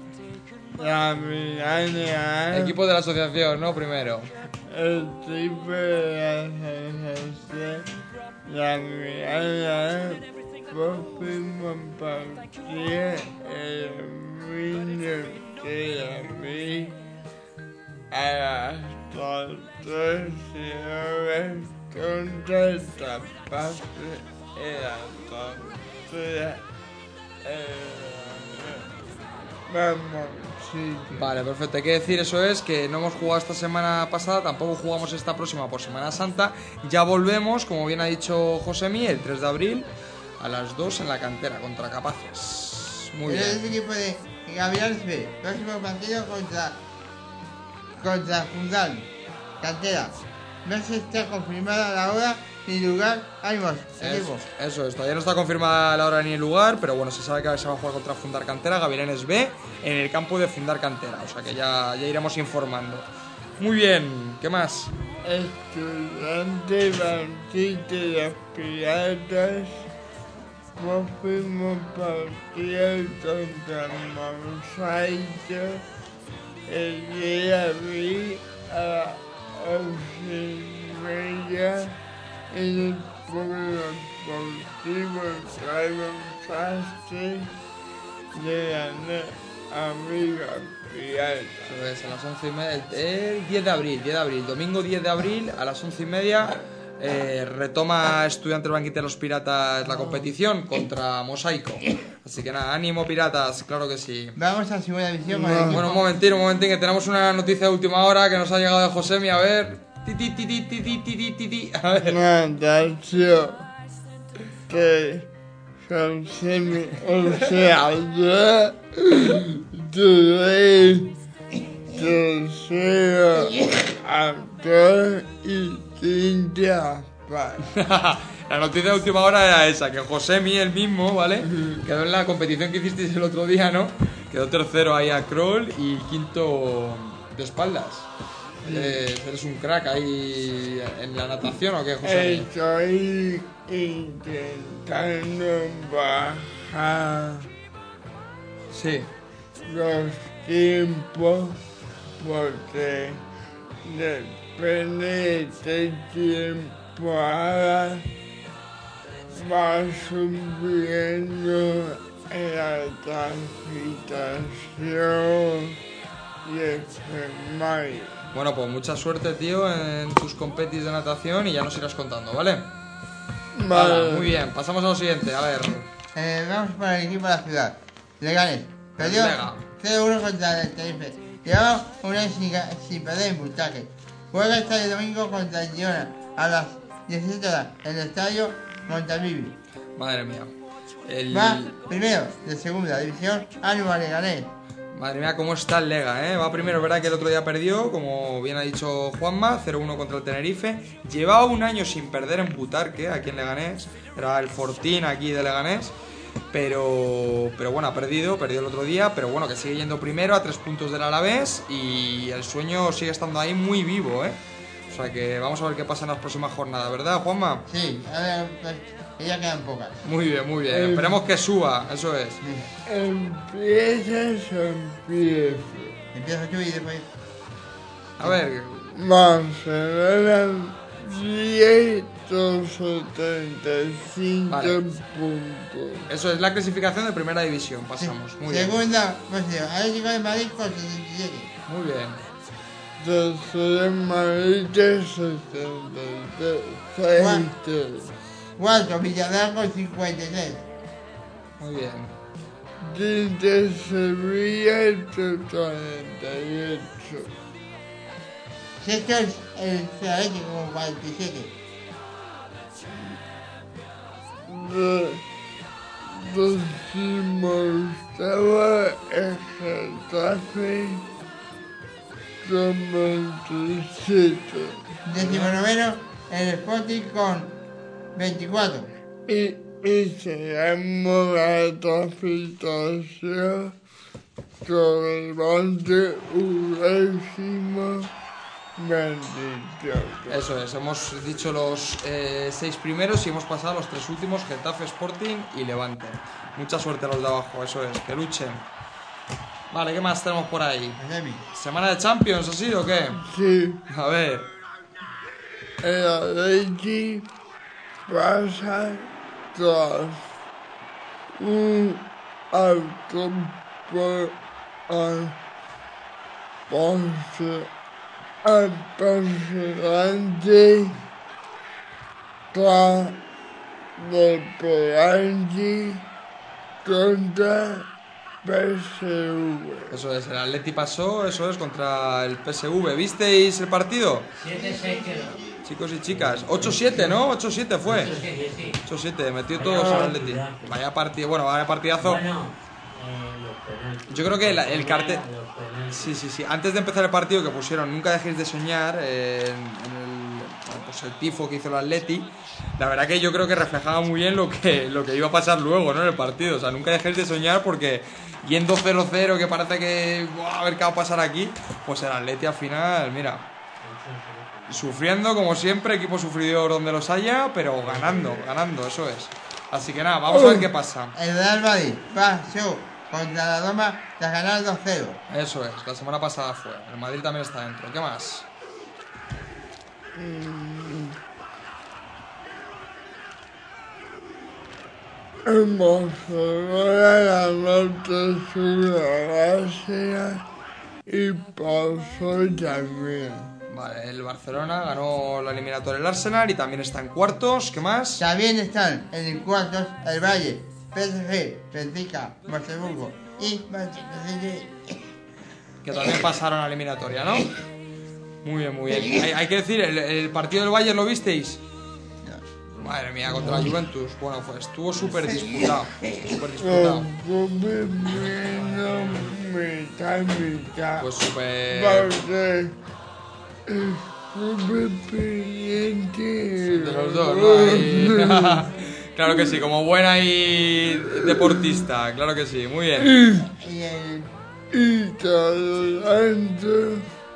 Speaker 6: Equipo de la asociación, ¿no? Primero.
Speaker 12: El equipo de la asociación, la mirada, próximo partido, el niño que a mí, a las 14 horas, contra esta parte, era tortura, vamos. Sí.
Speaker 6: Vale, perfecto. Hay que decir, eso es, que no hemos jugado esta semana pasada, tampoco jugamos esta próxima por Semana Santa. Ya volvemos, como bien ha dicho Josemi, el 3 de abril a las 2 en la cantera contra Capaces. Muy bien.
Speaker 11: El equipo de Gavilanes B, próximo partido contra Fundal, cantera. No se está confirmada la hora ni lugar. ¡Ánimos, equipo!
Speaker 6: Eso es, todavía no está confirmada la hora ni el lugar, pero bueno, se sabe que se va a jugar contra Fundar Cantera, Gavilanes B, en el campo de Fundar Cantera. O sea que ya iremos informando. Muy bien, ¿qué más?
Speaker 12: Estudiante Bautistas de los Piratas, próximo partido contra Monsaito, el día de abril a las 11:30 en el Polideportivo Carlos Sastre de la amiga Pirata.
Speaker 6: Eso es, a las 11:30, el 10 de abril, domingo 10 de abril, a las 11:30, retoma Estudiantes Banquite de los Piratas la competición contra Mosaico. Así que nada, ánimo Piratas, claro que sí.
Speaker 11: Vamos a la segunda división con el
Speaker 6: Bueno, un momentín, que tenemos una noticia de última hora que nos ha llegado de Josemi, a ver. A ver.
Speaker 12: Natasio, que son semi, o sea, yo soy tercero actor y Cintia Paz.
Speaker 6: La noticia de última hora era esa, que Josemi, el mismo, ¿vale? Quedó en la competición que hicisteis el otro día, ¿no? Quedó tercero ahí a crawl y quinto de espaldas. ¿Eres un crack ahí en la natación o qué, Josemi?
Speaker 12: Estoy intentando bajar
Speaker 6: sí.
Speaker 12: los tiempos porque depende de este tiempo ahora va subiendo la capacitación y enfermaje.
Speaker 6: Bueno, pues mucha suerte, tío, en tus competis de natación y ya nos irás contando, ¿vale?
Speaker 12: Vale.
Speaker 6: Muy bien, pasamos a lo siguiente, a ver.
Speaker 11: Vamos para el equipo de la ciudad. Leganes. Perdió
Speaker 6: Lega.
Speaker 11: 0-1 contra el Tenerife. Llevamos una sin perder en puntaje. Juega este domingo contra el Girona a las 17 horas en el estadio Montavivi.
Speaker 6: Madre mía.
Speaker 11: Va primero de segunda división, ánimo a Leganés.
Speaker 6: Madre mía, cómo está el Lega, ¿eh? Va primero, verdad que el otro día perdió, como bien ha dicho Juanma, 0-1 contra el Tenerife. Llevaba un año sin perder en Butarque, aquí en Leganés. Era el Fortín aquí de Leganés. Pero bueno, perdió el otro día, pero bueno, que sigue yendo primero a 3 puntos del Alavés y el sueño sigue estando ahí muy vivo, ¿eh? O sea que vamos a ver qué pasa en las próximas jornadas, ¿verdad, Juanma?
Speaker 11: Sí, a ver, pues, que ya quedan pocas.
Speaker 6: Muy bien, muy bien. Esperemos que suba, eso es.
Speaker 12: Empiezas o empiezo.
Speaker 11: Empiezo tú y después.
Speaker 6: A ver.
Speaker 12: Barcelona 175
Speaker 6: Vale.
Speaker 12: puntos.
Speaker 6: Eso es la clasificación de primera división, pasamos. Muy bien.
Speaker 11: Segunda posición, Atlético de Madrid con 77.
Speaker 6: Muy bien.
Speaker 12: Tercero Madrid 73.
Speaker 11: 4, Villarreal con 53.
Speaker 6: Muy bien.
Speaker 12: Quinto Sevilla 48.
Speaker 11: Sexto es el Atlético con 47.
Speaker 12: Decimoctavo el Getafe con 27.
Speaker 11: Decimonoveno el Sporting con 24.
Speaker 12: Y cerramos la clasificación con el Levante undécimo 28.
Speaker 6: Eso es, hemos dicho los 6 primeros y hemos pasado a los 3 últimos, Getafe, Sporting y Levante. Mucha suerte a los de abajo, eso es, que luchen. Vale, ¿qué más tenemos por ahí? ¿Semana de Champions ha sido o qué?
Speaker 12: Sí.
Speaker 6: A ver.
Speaker 12: El Atleti pasa tras un alto por apasionante tras de penalti contra PSV.
Speaker 6: Eso es, el Atleti pasó, eso es, contra el PSV. ¿Visteis el partido?
Speaker 4: 7-6 quedó.
Speaker 6: Chicos y chicas, 8-7, ¿no? 8-7 fue. 8-7, metió todos al Atleti. Vaya partido, bueno, vaya partidazo. Yo creo que el cartel... Sí, antes de empezar el partido que pusieron Nunca dejéis de soñar en el tifo que hizo el Atleti, la verdad que yo creo que reflejaba muy bien lo que iba a pasar luego, ¿no? En el partido. O sea, nunca dejéis de soñar porque yendo 0-0, que parece que a ver qué va a pasar aquí, pues el Atleti al final, mira, sufriendo como siempre, equipo sufridor donde los haya, pero ganando, eso es. Así que nada, vamos a ver qué pasa.
Speaker 11: El Real Madrid pasó contra la Roma tras ganar 2-0.
Speaker 6: Eso es, la semana pasada fue. El Madrid también está dentro. ¿Qué más?
Speaker 12: En Barcelona la noche es una gracia y pasó también.
Speaker 6: Vale, el Barcelona ganó la eliminatoria del Arsenal y también está en cuartos. ¿Qué más?
Speaker 11: También están en cuartos el Valle, PSG, Benfica, Marburgo y Manchester City.
Speaker 6: Que también pasaron a la eliminatoria, ¿no? Muy bien, muy bien. Hay que decir, ¿el partido del Bayern lo visteis? Madre mía, contra la Juventus. Bueno, estuvo súper disputado. Súper disputado. Pues súper...
Speaker 12: Súper pendiente
Speaker 6: de los dos, ¿no? Claro que sí, como buena y deportista, claro que sí, muy bien.
Speaker 12: Y talento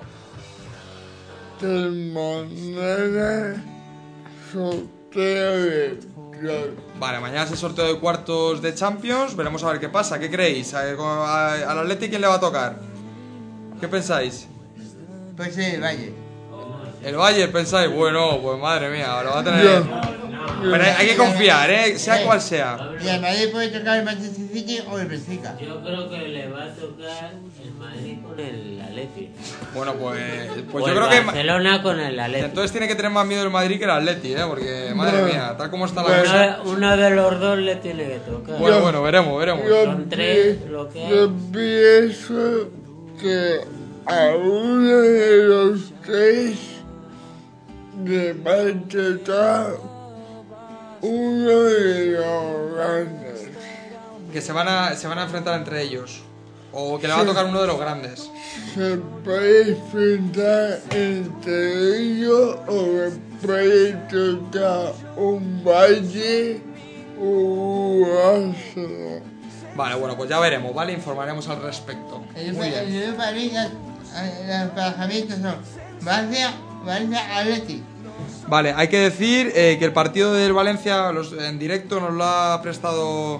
Speaker 12: de manera sorteo de...
Speaker 6: Vale, mañana es el sorteo de cuartos de Champions, veremos a ver qué pasa. ¿Qué creéis? ¿Al Atleti quién le va a tocar? ¿Qué pensáis?
Speaker 11: Pues sí, el Valle.
Speaker 6: ¿El Bayern pensáis? Bueno, pues madre mía, lo va a tener... Pero hay que confiar, sea cual sea.
Speaker 11: Y el Madrid puede tocar el Manchester City o el Benfica.
Speaker 4: Yo creo que le va a tocar el Madrid con el Atleti.
Speaker 6: Bueno, pues
Speaker 4: o
Speaker 6: yo creo
Speaker 4: que Barcelona con el Atleti.
Speaker 6: Entonces tiene que tener más miedo el Madrid que el Atleti, porque madre mía, tal como está la cosa.
Speaker 4: Uno de los dos le tiene que tocar.
Speaker 6: Bueno, veremos.
Speaker 4: Son tres lo que hay.
Speaker 12: Yo pienso que a uno de los tres le va a tocar uno de los grandes.
Speaker 6: Que se van a enfrentar entre ellos. O que le va a tocar uno de los grandes.
Speaker 12: Se puede enfrentar entre ellos o le puede tocar un Valle o un Arsenal.
Speaker 6: Vale, bueno, pues ya veremos, ¿vale? Informaremos al respecto. Muy bien.
Speaker 11: El Madrid, los emparejamientos son Valencia, Atleti.
Speaker 6: Vale, hay que decir que el partido del Valencia en directo nos lo ha prestado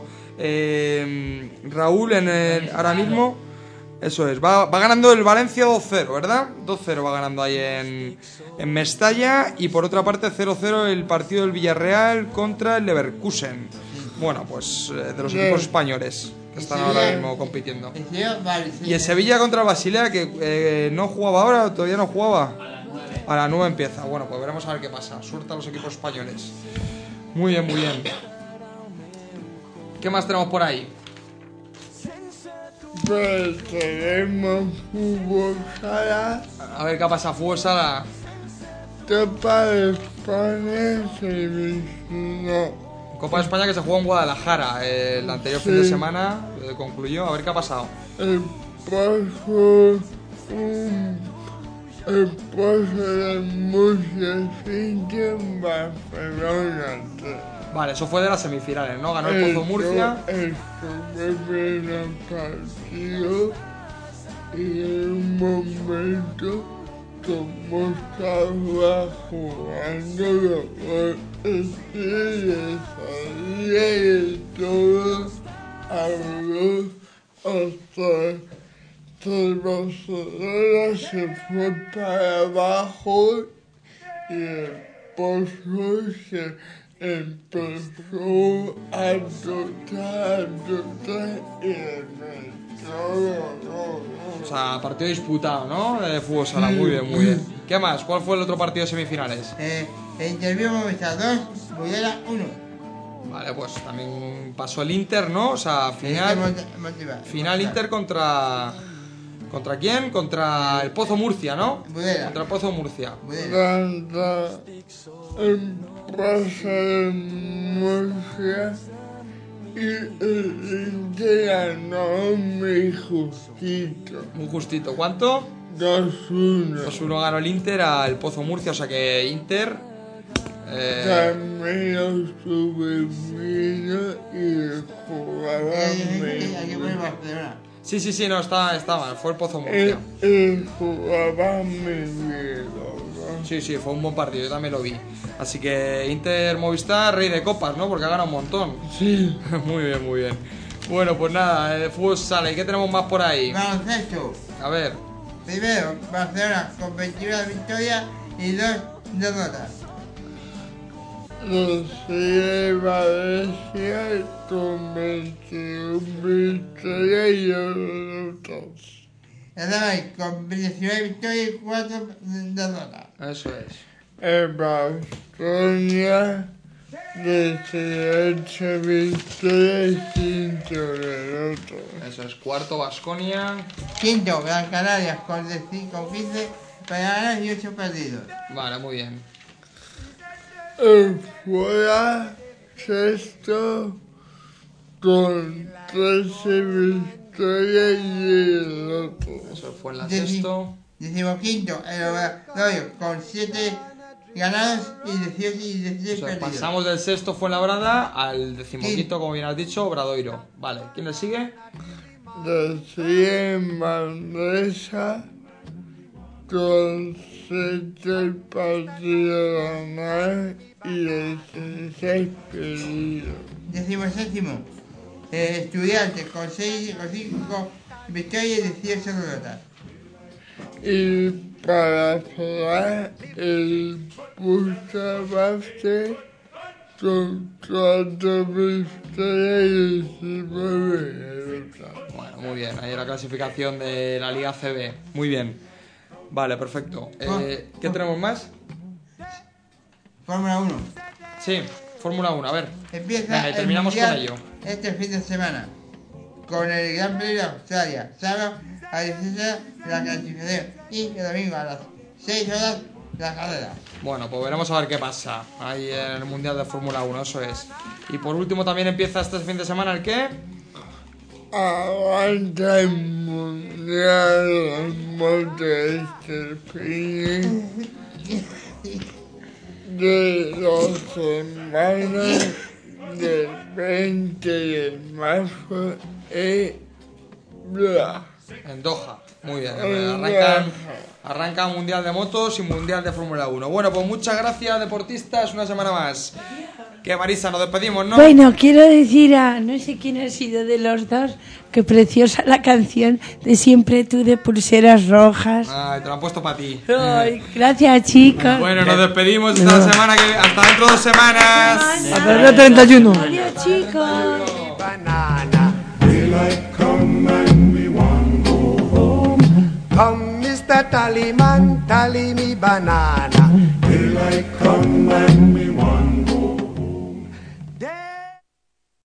Speaker 6: Raúl ahora mismo. Eso es, va ganando el Valencia 2-0, ¿verdad? 2-0 va ganando ahí en Mestalla. Y por otra parte 0-0 el partido del Villarreal contra el Leverkusen. Bueno, pues de los equipos españoles que están ahora mismo compitiendo. Y el Sevilla contra el Basilea, que no jugaba ahora, todavía no jugaba. A las 9 empieza. Bueno, pues veremos a ver qué pasa. Suerte a los equipos españoles. Muy bien, muy bien. ¿Qué más tenemos por ahí?
Speaker 12: Pues tenemos fútbol sala.
Speaker 6: A ver qué ha pasado. Fútbol sala.
Speaker 12: Copa de España semifinal.
Speaker 6: Copa de España que se jugó en Guadalajara. El anterior fin de semana concluyó. A ver qué ha pasado.
Speaker 12: El Pozo de Murcia en Barcelona.
Speaker 6: Vale, eso fue de las semifinales, ¿no? Ganó el Pozo Murcia.
Speaker 12: El primer partido y en un momento como estaba jugando le salía de todo habló hasta el Barcelona se fue para abajo y el Pozo se empezó a tocar y le metió.
Speaker 6: O sea, partido disputado, ¿no? De fútbol sala, muy bien, muy bien. ¿Qué más? ¿Cuál fue el otro partido de semifinales?
Speaker 11: Interview Movistar 2, Budela 1.
Speaker 6: Vale, pues también pasó el Inter, ¿no? O sea, final Inter contra quién? Contra el Pozo Murcia, ¿no?
Speaker 11: Budela.
Speaker 6: Contra el Pozo Murcia.
Speaker 12: Contra el Pozo de Murcia y el Inter ganó muy justito.
Speaker 6: Muy justito. ¿Cuánto?
Speaker 12: 2-1.
Speaker 6: 2-1 ganó el Inter al Pozo Murcia, o sea que Inter...
Speaker 12: También lo estuve viendo y jugaba
Speaker 6: Sí, no, está mal, fue el Pozo Murcia.
Speaker 12: Jugaba muy bien, ¿no?
Speaker 6: Sí, fue un buen partido, yo también lo vi. Así que Inter Movistar, rey de copas, ¿no? Porque ha ganado un montón.
Speaker 12: Sí.
Speaker 6: Muy bien, muy bien. Bueno, pues nada, de fútbol sala, ¿y qué tenemos más por ahí?
Speaker 11: Baloncesto.
Speaker 6: A ver.
Speaker 11: Primero, Barcelona con 21 victorias y 2 derrotas.
Speaker 12: Los Valencia con 21 victorias y 2 derrotas.
Speaker 11: Estamos con 19 victorias y 4 derrotas.
Speaker 6: Eso es.
Speaker 12: Baskonia, 18 victorias y 5 derrotas.
Speaker 6: Eso es. Cuarto, Baskonia.
Speaker 11: Quinto, Gran Canaria con 15 para ganar y 8 perdidos.
Speaker 6: Vale, muy bien.
Speaker 12: Fuera, sexto, con 13 victorias y derrotas.
Speaker 6: Eso fue en la sexto.
Speaker 11: 15º, el Obradoiro con 7 ganados y 16 perdidos.
Speaker 6: Pasamos del sexto Fuenlabrada al 15º, como bien has dicho, Obradoiro. Vale, ¿quién le sigue?
Speaker 12: Le sigue Manresa con 7 partidos ganados y 16 perdidos.
Speaker 11: 17º, Estudiantes con 5 victorias y 18 derrotas.
Speaker 12: Y para cerrar, el Bucaramanga con 4 victorias y 19 derrotas.
Speaker 6: Bueno, muy bien. Ahí la clasificación de la Liga CB. Muy bien. Vale, perfecto. ¿Qué tenemos más?
Speaker 11: Fórmula 1.
Speaker 6: Sí, Fórmula 1. A ver.
Speaker 11: Empieza
Speaker 6: y terminamos con ello.
Speaker 11: Este fin de semana con el Gran Premio de Australia. Sábado a las 16 horas la clasificación y el domingo a las 6 horas la carrera.
Speaker 6: Bueno, pues veremos a ver qué pasa ahí en el Mundial de Fórmula 1, eso es. Y por último también empieza este fin de semana ¿el qué?
Speaker 12: Aguanta el Mundial de motos este fin de 2 semanas del 20 de marzo
Speaker 6: en Doha. Muy bien, arranca Mundial de Motos y Mundial de Fórmula 1. Bueno, pues muchas gracias, deportistas, una semana más. Que Marisa, nos despedimos, ¿no?
Speaker 2: Bueno, quiero decir a no sé quién ha sido de los dos, que preciosa la canción de Siempre tú de Pulseras Rojas.
Speaker 6: Ay, te lo han puesto para ti.
Speaker 2: Ay, gracias, chicos.
Speaker 6: Bueno, nos despedimos hasta la semana hasta dentro de 2 semanas.
Speaker 5: Hasta el 31.
Speaker 2: Adiós, chicos.
Speaker 1: Come, Mr. Tallyman, tally me banana. Daylight come and we